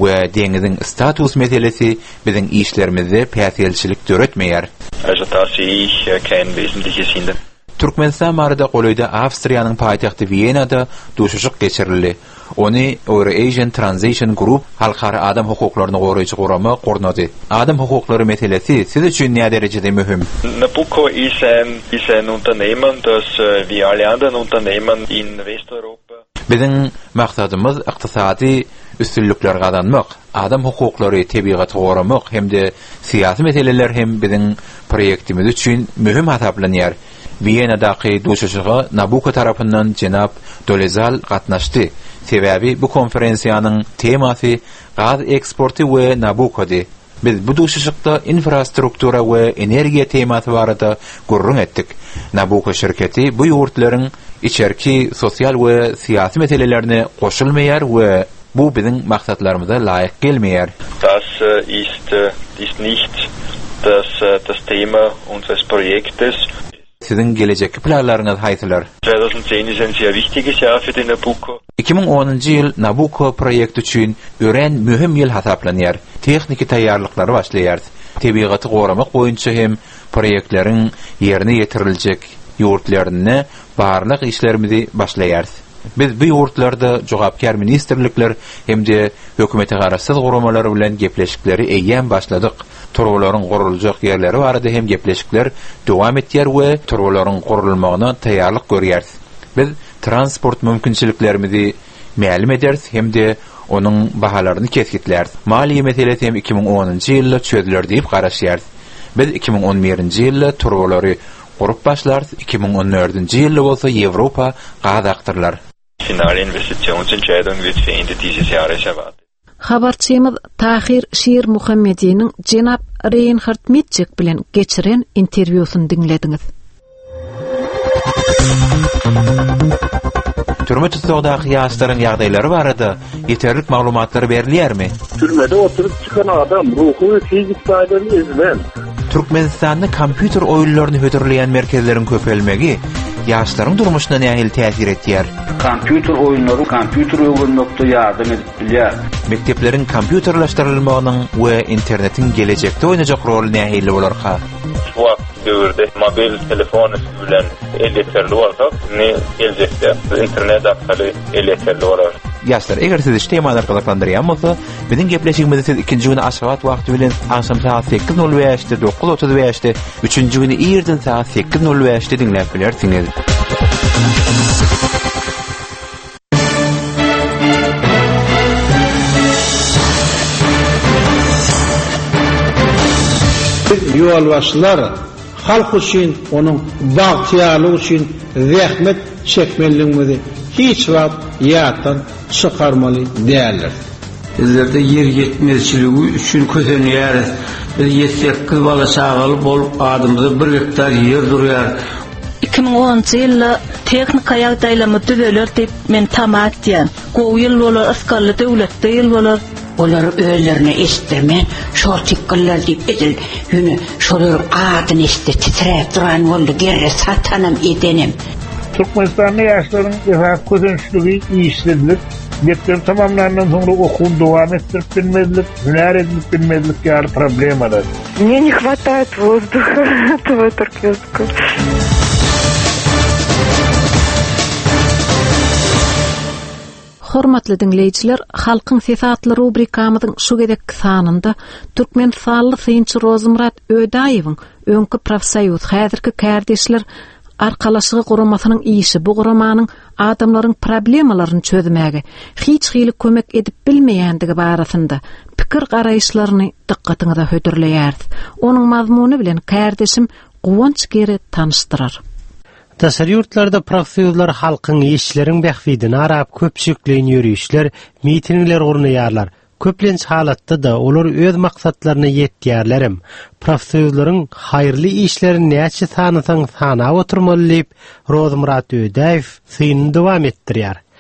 we deňiziň status meselesi biziň işlerimizde päsgelçilik döretmeýär. Also da sehe ich kein wesentliches Hinder. Türkmenistan marada goýda Awstriýanyň paýtagty Wienada duşuşyk geçirildi. Ony Eurasian Transition Group halkara adam hukuklaryny goraýjy gurama gurnady. Adam hukuklary meselesi siz üçin näme derejede mühim? Nabucco ist ein, ist ein Unternehmen, das wie alle anderen Unternehmen in Westeuropa. Biziň maksadymyz ykdysady üstünlükler gazanmak, adam hukuklary tebigaty goramak hemde siýasy meseleler hem biziň proýektimiz üçin mühim hasaplanýar. Wienadaky duşuşyga Nabucco tarapyndan Jenap Dolezal gatnaşdy. Sebebi bu konferensiýanyň temasy gaz eksporty we Nabucco'dy. Biz bu duşuşykda infrastruktura we energiýa temasy barada gurrun etdik. Nabucco şirketi bu ýurtlaryň içerki sosial we siýasy meselelerini goşulmaýar we bu biziň maksatlarymyza laýyk gelmeýär. Das ist ist nicht das das Thema unseres Projektes. Sizin gelecek planlaryňyz haýsylar? zwanzig zehn ist ein sehr wichtiges Jahr für den Nabucco. iki ming onuncu ýyl Nabucco projekti üçin ören mühim ýyl hasaplanýar. Techniki taýýarlyklary başlaýar. Tebigaty goramak boýunça hem proýektleriň ýerine ýetiriljek ýurtlaryny barlyk işlerimizi başlaýar. Biz bu ýurtlarda jogapkar ministrlikler hemde hökümete garaşsyz guramalar bilen gepleşikleri eýýän başladyk. Turgularyň guruljak ýerleri barada hem gepleşikler dowam etýär we turgularyň gurulmagyna taýýarlyk görýär. Biz transport mümkinçiliklerimizi ma'lum ederiz hemde onuň bahalaryny kesgitler. Maliýe meselesi hem iki ming onuncu ýylda çözüler diýip garaşýar. Biz iki ming on birinci ýylda turgulary gurup başlar, iki ming on dördünci ýylda bolsa Ýewropa gaz aktyrlar. Finale Investitionsentscheidung wird für Ende dieses Jahres erwartet. Habarçymyz Tahir Şiir Muhammediýiniň Jenap Reinhard Mitchek bilen geçiren interwýusyny dinlediňiz. Türme tutsagydaky ýaşlaryň ýagdaýlary barada ýeterlik maglumatlar berilýärmi? Türmede oturup çıkan adam ruhu ve fizik saýlaryny ezlen. Türkmenistanda kompýuter oýunlaryny hödürleýän merkezleriň köpelmegi ýaşlaryň durmuşyna nähil täsir etýär? Kompýuter oýunlary kompýuter öwrenmekde ýardam edip bilýär. Mektepleriň kompýuterlaşdyrylmagynyň we internetiň gelecekde oýnajak rol nähili bolarka? Bu döwürde mobil telefon bilen eleterli bolsak, ne gelecekde internet arkaly eleterli bolar. Ýaşlar, eger siz iş temalar gyzyklandyrýan bolsa, biziň gepleşigimizi siz ikinji güni aşgabat wagty bilen akşam saat sekiz nol beşde dokuz otuz beşde, üçünji güni ýerden saat sekiz nol beşde dinläp bilersiňiz. Ýolbaşçylar halk üçin, onuň bagtýarlygy üçin zähmet çekmeliligimizi hiç wagt ýatdan çykarmaly däldir. Bizlerde yer yetmezçiligi üçin közenýär. Biz ýetsekkiz bala çagaly bolup adymyzda bir hektar yer durýar. iki ming onuncu ýylda teknika ýagdaýlamy düzeler diýip men tamat diýen. Gowy ýyl bolar, asgarly döwletde ýyl bolar. Olar özlerine istirmen, şol tikkiler diýip edil. Ýöne şolar adyny istir titrep duran boldy, gerre satanam edenim. Türkmenistan'da ýaşlaryň ýa közençligi ýyşdirilir. Getler tamamlandan soňra okuw dowam etdirip bilmezlik, hüner edip bilmezlik ýaly problemalar. Мне не хватает воздуха этого туркменского. Hormatly dinleýijiler, halkyň sesatly rubrikamyzyň şu gedekki sanynda Türkmenistanly Synçy Rozmurat Ödaýewiň öňkü profsoýuz häzirki kärdeşler arkalaşygy guramasynyň işi bu guramanyň adamlaryň problemalaryny çözmäge hiç hyly kömek edip bilmeýändigi barasynda pikir garaýşlaryny dikkatiňize hödürleýär. Onuň mazmuny bilen kärdeşim Guwanç geri tanıştyrar. Tasarýurtlarda profsoýuzlar halkyň işleriň bähwidini arap köpçükleýin ýürüýüşler, mitingler gurnaýarlar. Köplenç halatda da olar öz maksatlaryna ýetýärlerim. Profsoýuzlaryň haýyrly işlerini näçe sanasaň sana oturmaly diýip Rozmurat Ödaýew syny dowam etdirýär.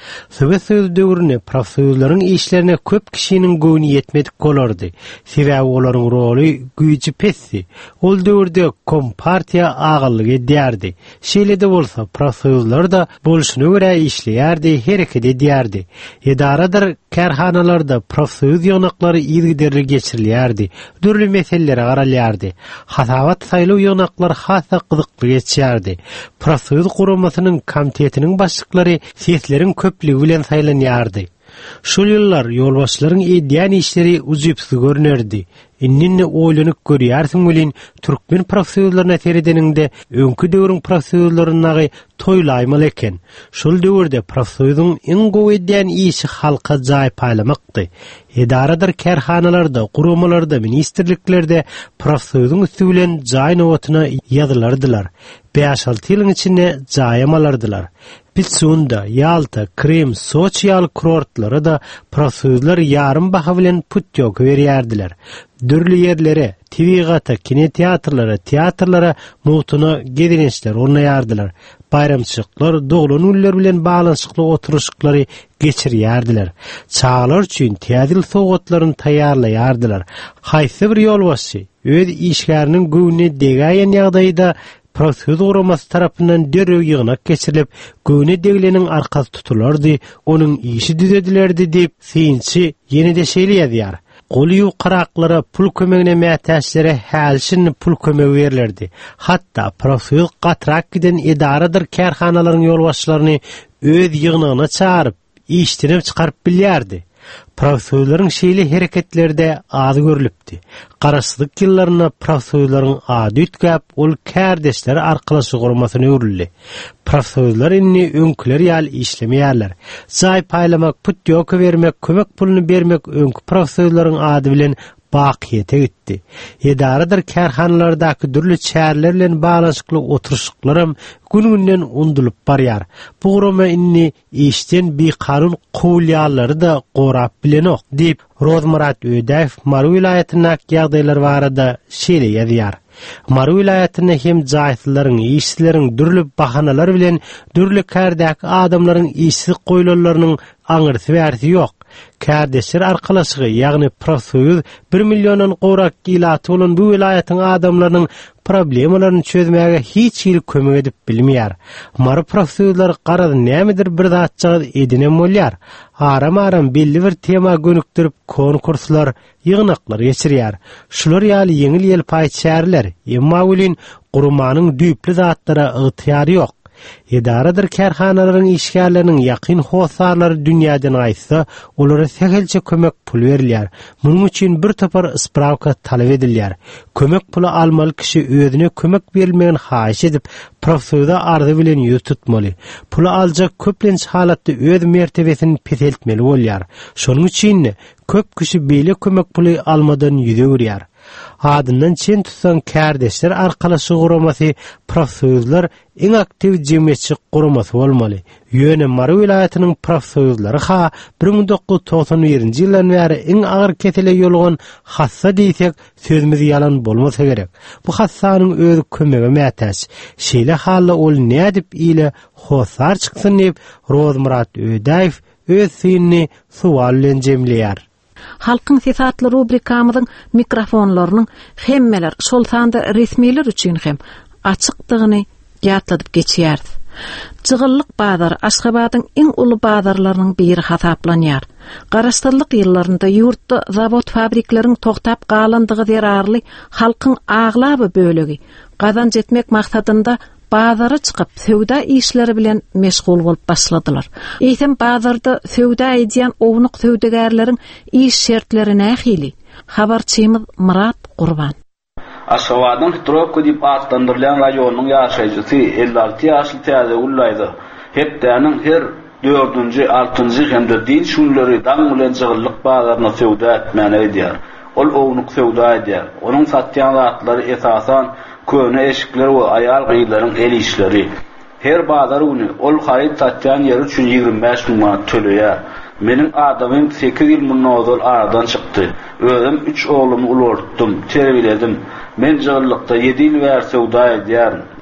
Sovet Soýuzy döwründe professorlaryň işlerine köp kişiniň göwüni yetmedik bolardy. Sebäbi olaryň roly güýji pesdi. Ol döwürde kompartiýa agallyk edýärdi. Şeýle-de bolsa professorlar da bolşuna görä işleýärdi, hereket edýärdi. Edaradyr kärhanalarda professor ýognaklary ýygyderli geçirilýärdi. Dürli meselelere garalýardy. Hasabat saýlaw ýognaklary hasa gyzykly geçýärdi. Professor guramasynyň komitetiniň başlyklary seslerin köpligi bilen saýlanýardy. Şol ýyllar ýolbaşlaryň edýän işleri uzypsy görünerdi. Inninne oýlanyp görýärsiň bilen türkmen professorlaryna teredeninde öňkü döwrüň professorlarynyňy toýlaýmaly eken. Şol döwürde professorlaryň iň gowy edýän işi halka jaý paýlamakdy. Edaradyr kärhanalarda, guramalarda, ministrliklerde professorlaryň üstü bilen jaý nowatyna ýazylardylar. beş alty ýylyň içinde jaýamalardylar. Pitsunda, Yalta, Krim, sosial kurortlara da professorlar yarım baha bilen putýok berýärdiler. Dürli yerlere, T V gata, kinoteatrlara, teatrlara muhtuna gedirençler ornaýardylar. Bayramçyklar, doglan üller bilen balanşykly oturuşyklary geçirýärdiler. Çağlar üçin täzil sowgatlaryny taýýarlaýardylar. Haýsy bir ýolbaşy öz işgäriniň göwüne degaýan ýagdaýda professor guramasy tarapyndan derrew ýygnak geçirilip, göwüne degileniň arkasy tutulardy, onuň işi düzedilerdi diýip synçy ýene-de şeýle ýazýar. Goly ýukaraklara pul kömegine mätäçlere hälşin pul kömegi berilirdi. Hatta professor gatrak giden edaradyr kärhanalaryň ýolbaşlaryny öz ýygnagyna çağırıp, iştirip çykaryp bilýärdi. Professorlaryň şeýle hereketlerde az görülipdi. Garaşsyk ýyllaryna professorlaryň ady ütkäp, ol kärdeşler arkalasy gurmasyny öwrüldi. Professorlar inni öňküler ýaly işlemeýärler. Jaý paýlamak, putýok bermek, kömek puluny bermek öňkü professorlaryň ady bilen bakyete gitdi. Edaradyr kärhanalardaky dürli çärler bilen balanşykly oturuşyklaram gününden undulup barýar. Bu gurama inni işden bir kanun kowulýarlary da gorap bilenok diýip Rozmurat Ödaýew Mary vilayatyna ýagdaýlar barada şeýle ýazýar. Mary vilayatyna hem jaýsylaryň, işçileriň dürli bahanalar bilen dürli kärdäki adamlaryň işsiz goýulanlarynyň aňyrty bärsi ýok. Kärdeşler arkalaşygy, ýagny professor bir milliondan gorak gilaty bolan bu vilayatyň adamlarynyň problemalaryny çözmäge hiç ýyl kömek edip bilmeýär. Mary professorlar garady nämedir bir zatçy edinem bolýar. Aram-aram belli bir tema gönükdirip konkurslar, ýygnaklar geçirýär. Şular ýaly ýeňil ýelpaý çärler, emma welin gurumanyň düýpli zatlara ygtyýary ýok. Edaradyr kärhanalaryň işgärleriniň ýakyn hosarlary dünýäden aýtsa, olara segelçe kömek pul berilýär. Munuň üçin bir topar ispravka talap edilýär. Kömek pulu almaly kişi özüne kömek berilmegen haýyş edip, professorda ardy bilen ýüz tutmaly. Pulu aljak köplenç halatda öz mertebesini peteltmeli bolýar. Şonuň üçin köp kişi beýle kömek pulu almadan ýüze görýär. Adından çen tutsan kärdeşler arkalasy guramasy professorlar iň aktiv jemgyýetçi guramasy bolmaly. Ýöne Mary vilayatynyň professorlary ha bir ming dokuz yüz toksan birinji ýyldan bäri iň agyr ketele ýolgan hassa diýsek sözümiz ýalan bolmasa gerek. Bu hassanyň öz kömegi mätäç. Şeýle halla ol nädip ile hosar çyksyň diýip Rozmurat Ödaýew öz synny suwal bilen jemleýär. Halkyň sesatly rubrikamyzyň mikrofonlarynyň hemmeler şol sanda resmiler üçin hem açykdygyny ýatladyp geçýär. Jygyllyk bazar Aşgabatyň iň uly bazarlarynyň biri hasaplanýar. Garaşdyrlyk ýyllarynda ýurtda zawod fabrikleriň toktap galandygy zerarly halkyň aglaby bölegi gazanç etmek maksadynda bazara çykyp söwda işleri bilen meşgul bolup başladylar. Eýsem bazarda söwda edýän ownuq söwdagärleriň iş şertlerine nähili? Habarçymyz Murat Gurban. Aşgabatyň Hitrovka diýip atlandyrılan raýonyň ýaşaýjysy elli alty ýaşly täze ullaýdy. Hepdäniň her dördünji, altynjy hemde din şunlary daň bilen jygyllyk bazaryna söwda etmäne edýär. Ol ownuq söwda edýär. Onuň satýan zatlary esasan köne eşikler we aýal gyýlaryň el işleri. Her bazar güni ol haýyt satýan ýer üçin ýygrimi beş ming manat töleýär. Meniň adamym sekiz ýyl mundan aradan çykdy. Özüm üç oglumy ulartdym, terbiýeledim. Men jygylykda ýedi ýyl bäri söwda edýärim.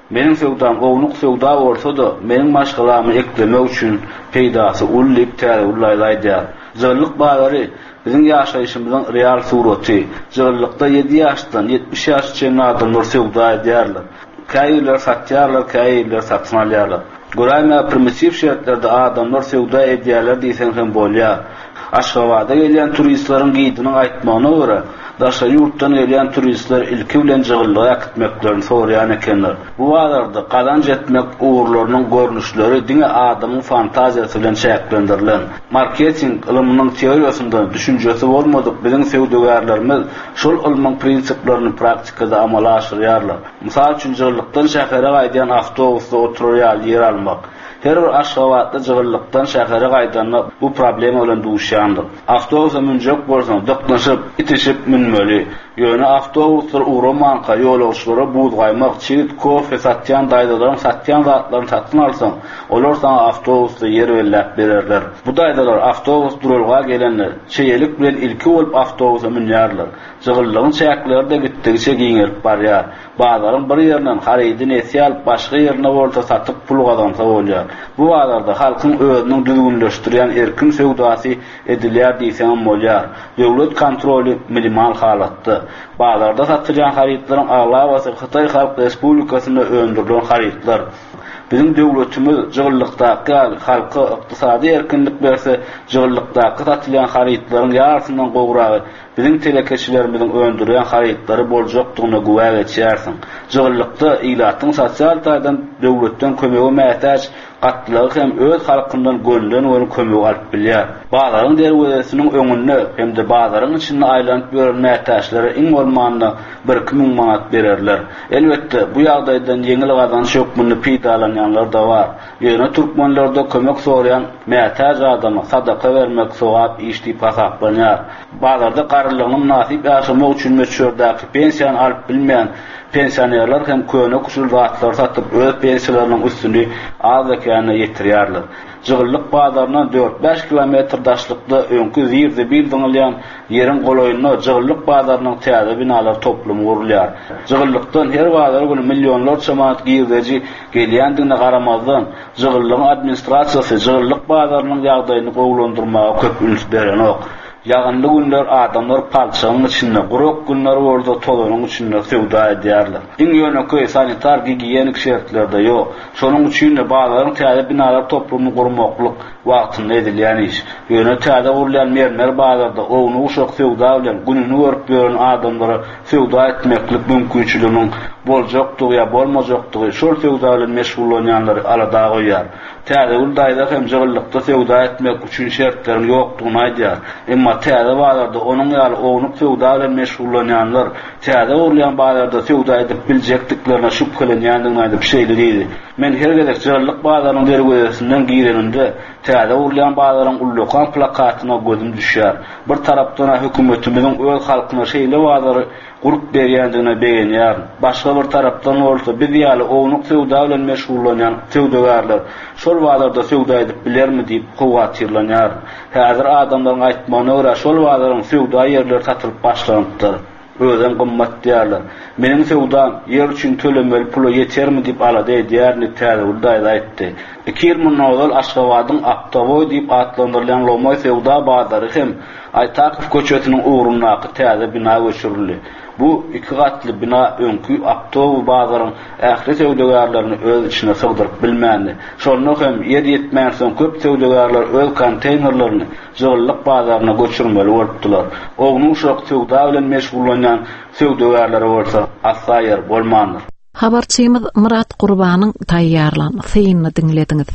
Meniň sowdam ownuk sowda bolsa da meniň maşgalamy eklemek üçin peýdasy ullyp täze ullaýlaýdýar. Jygyrlyk bazary bizim ýaşaýyşymyzyň real suraty. Jygyrlykda ýedi ýaşdan ýetmiş ýaşçy adamlar sowda edýärler. Käýler satýarlar, käýler satyn alýarlar. Goraýma primitiv şertlerde adamlar sowda edýärler diýsen hem bolýar. Aşgabada gelýän turistleriň giýdiniň aýtmagyna görä, daşa ýurtdan gelýän turistler ilki bilen jygyrlyga gitmeklerini soraýan ekenler. Bu wagtda gadan jetmek uğurlarynyň görnüşleri diňe adamyň fantaziýasy bilen şäklendirilen. Marketing ilminiň teoriýasynda düşünjesi bolmadyk biziň sewdegärlerimiz şol ilmiň prinsiplaryny praktikada amala aşyrýarlar. Mysal üçin jygyrlykdan şähere gaýdan awtobusda oturýar yer almak. Her bir Aşgabatda jygyrlykdan şähere gaýdanda bu problem bilen duşýandyr. Awtobusa minjek bolsaň, dıklaşyp, itişip minmeli. Ýöne awtobuslar uğramanka ýolagçylara buğdaymak, çiğit, kofe satýan daýdalarym satýan zatlaryny satyn alsaň, olar sana awtobusda yer berläp bererler. Bu daýdalar awtobus durulga gelenler, çeýelik bilen ilki bolup awtobusa minýärler. Jygyrlygyň çäkleri de gitdigiçe giňerip barýar. Bazarın bir ýerinden harydy nesýe alyp başga ýerine bolsa satyp pul gazansa bolýar. Bu wagtda halkyň özüniň düzgünleşdirýän erkin sowdasy edilýär diýsem bolýar. Döwlet kontroly minimal halatda. Bazarda satylýan harytlaryň aglawaty Hytaý Halk Respublikasyna öndürilen harytlar. Bizim döwletimiz jygyrlykdaky halka ykdysady erkinlik berse, jygyrlykdaky satylýan harytlaryň ýarsynyň gowragy bizim telekeşilerimiziň öndürilen harytlary boljokdygyna güwäg etýärsiň. Jygyrlykda ilatyň sosial taýdan döwletden kömegi mätäç gatlygy hem öz halkyndan gönülen we kömegi alyp bilýär. Bazaryň derwezesiniň öňünde hem de bazaryň içinde aýlanyp ýören mätäçlere iň bolmanda bir iki ming manat bererler. Elbetde bu ýagdaýdan ýeňil gazanç ýokmuny peýdalanýanlar da bar. Ýöne türkmenlerde kömek soraýan mätäç adama sadaka bermek sowap iş diýip hasaplanýar. Bazarda garlygyny nasip ýaşamak üçin meçhurdäki pensiýany alyp bilmeýän pensionerler hem köne kuşul zatlar satyp öz pensiýalarynyň üstüni az ekänine ýetirýärler. Jygyrlyk bazaryna dört beş kilometr daşlykda öňkü ýerde bildiňilýän ýeriň golaýyna jygyrlyk bazarynyň täze binalar toplumy gurulýar. Jygyrlykdan her bazar günü millionlar çamaat giýirdeji gelýändigine garamazdan jygyrlygyň administrasiýasy jygyrlyk bazarynyň ýagdaýyny gowlandyrmaga köp üns berenok. Ýagynly günler adamlar palçanyň içinde, guruk günler orada tolanyň içinde sewda edýärler. Iň ýöneköy sanitar gigienik şertlerde ýok. Şonuň üçin de bazalaryň täze binalar toplumy gurmaklyk wagtynda edilýän iş. Ýöne täze gurulýan mermer bazarda owny uşak sewda bilen gününi görüp ýören adamlara sewda etmeklik mümkinçiliginiň boljokdygy ýa bolmajakdygy şol sewda bilen meşgullanýanlary alada goýýar. Täze uldaýda hem jygyrlykda sewda etmek üçin şertlerin ýokdugyny aýdýar. Emma täze bazarda onuň ýaly ownup sewda bilen meşgullanýanlar täze urlayan bazarda sewda edip biljekdiklerine şüphelenýändigini aýdyp şeýledi. Men her gezek jygyrlyk bazarynyň derwezesinden giýreninde täze urlayan bazaryň ullukan plakatyna gözüm düşýär. Bir tarapdan hökümetimiziň öz halkyna şeýle bazary gurup berýändigine beýenýär. Başga bir tarapdan bolsa biz ýaly ownup sewda bilen meşgullanýan sewdegärler şol bazarda sewda edip bilermi diýip howatyrlanýar. Häzir adamlaryň aýtmagyna görä şol bazaryň sewda ýerleri satylyp başlanypdyr. Özden gymmat diýerler. Meniň sewdam yer üçin tölemeli pula ýetermi diýip alada edýärni täze uldaýda aýtdy. iki ming nowdal Aşgabatyň Aptawoy diýip atlandyrylan Lomoy sewda bazary hem Aytakow köçetiniň uğrundaky täze bina göçürildi. Bu iki gatly bina öňkü Aptawow bazaryň ähli sewdegärlerini öz içine sygdyryp bilmändi. Şonu hem yer ýetmän soň köp sewdegärler öz konteynerlerini jygyrlyk bazaryna göçürmeli bolupdylar. Owny uşak sewda bilen meşgullanýan sewdegärler bolsa asaýar bolmandyr. Habarçymyz Murat Gurbanyň taýýarlanysyny dinlediňiz.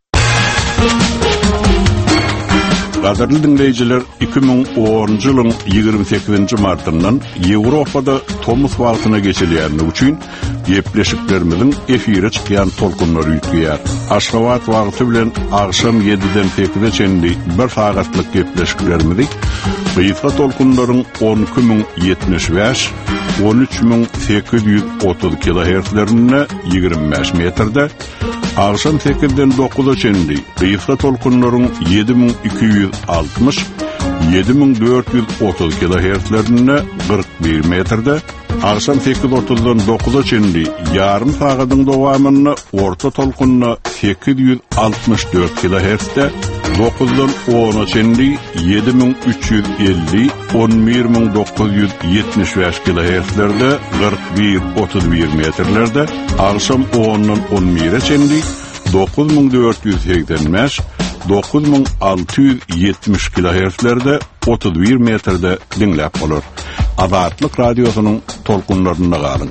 Gaderli dinleyijiler iki ming onuncu ýylyň ýygrimi sekizinji martyndan Ýewropada Tomos wagtyna geçilýärni üçin gepleşiklerimiziň efire çykýan tolkunlary ýitýär. Aşgabat wagty bilen agşam ýediden sekize çenli bir sagatlyk gepleşiklerimizi Gıýsa tolkunlaryň on iki ming ýetmiş beş, on üç ming sekiz ýüz otuz kilohertzlerine ýygrimi beş metrde, agşam sekizden dokuza çenli Gıýsa tolkunlaryň yedi ming iki ýüz altmış, yedi ming dört ýüz otuz kilohertzlerine kırk bir metrde, Akşam sekiz otuzdan dokuza çenli yarım saatyň dowamyny orta tolkunna sekiz yüz altmış dört kilohertzde, dokuzdan ona çenli yedi bin üç yüz elli, on bir bin dokuz yüz yetmiş beş kilohertzlerde, kırk bir otuz bir metrlerde, akşam ondan on bire çenli dokuz bin dört yüz seksen beş, dokuz bin altı yüz yetmiş kilohertzlerde, otuz bir metrede dinläp bolar. Azatlyk radiosynyň tolkunlarynda galyň.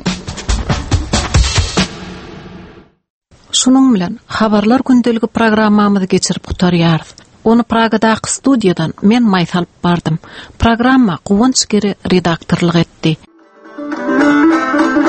Şunun bilen habarlar gündeligi programmamyzy geçirip gutarýarys. Onu Pragadaky studiýadan men maýsalyp bardym. Programma Guwanç Geri redaktorlyk etdi.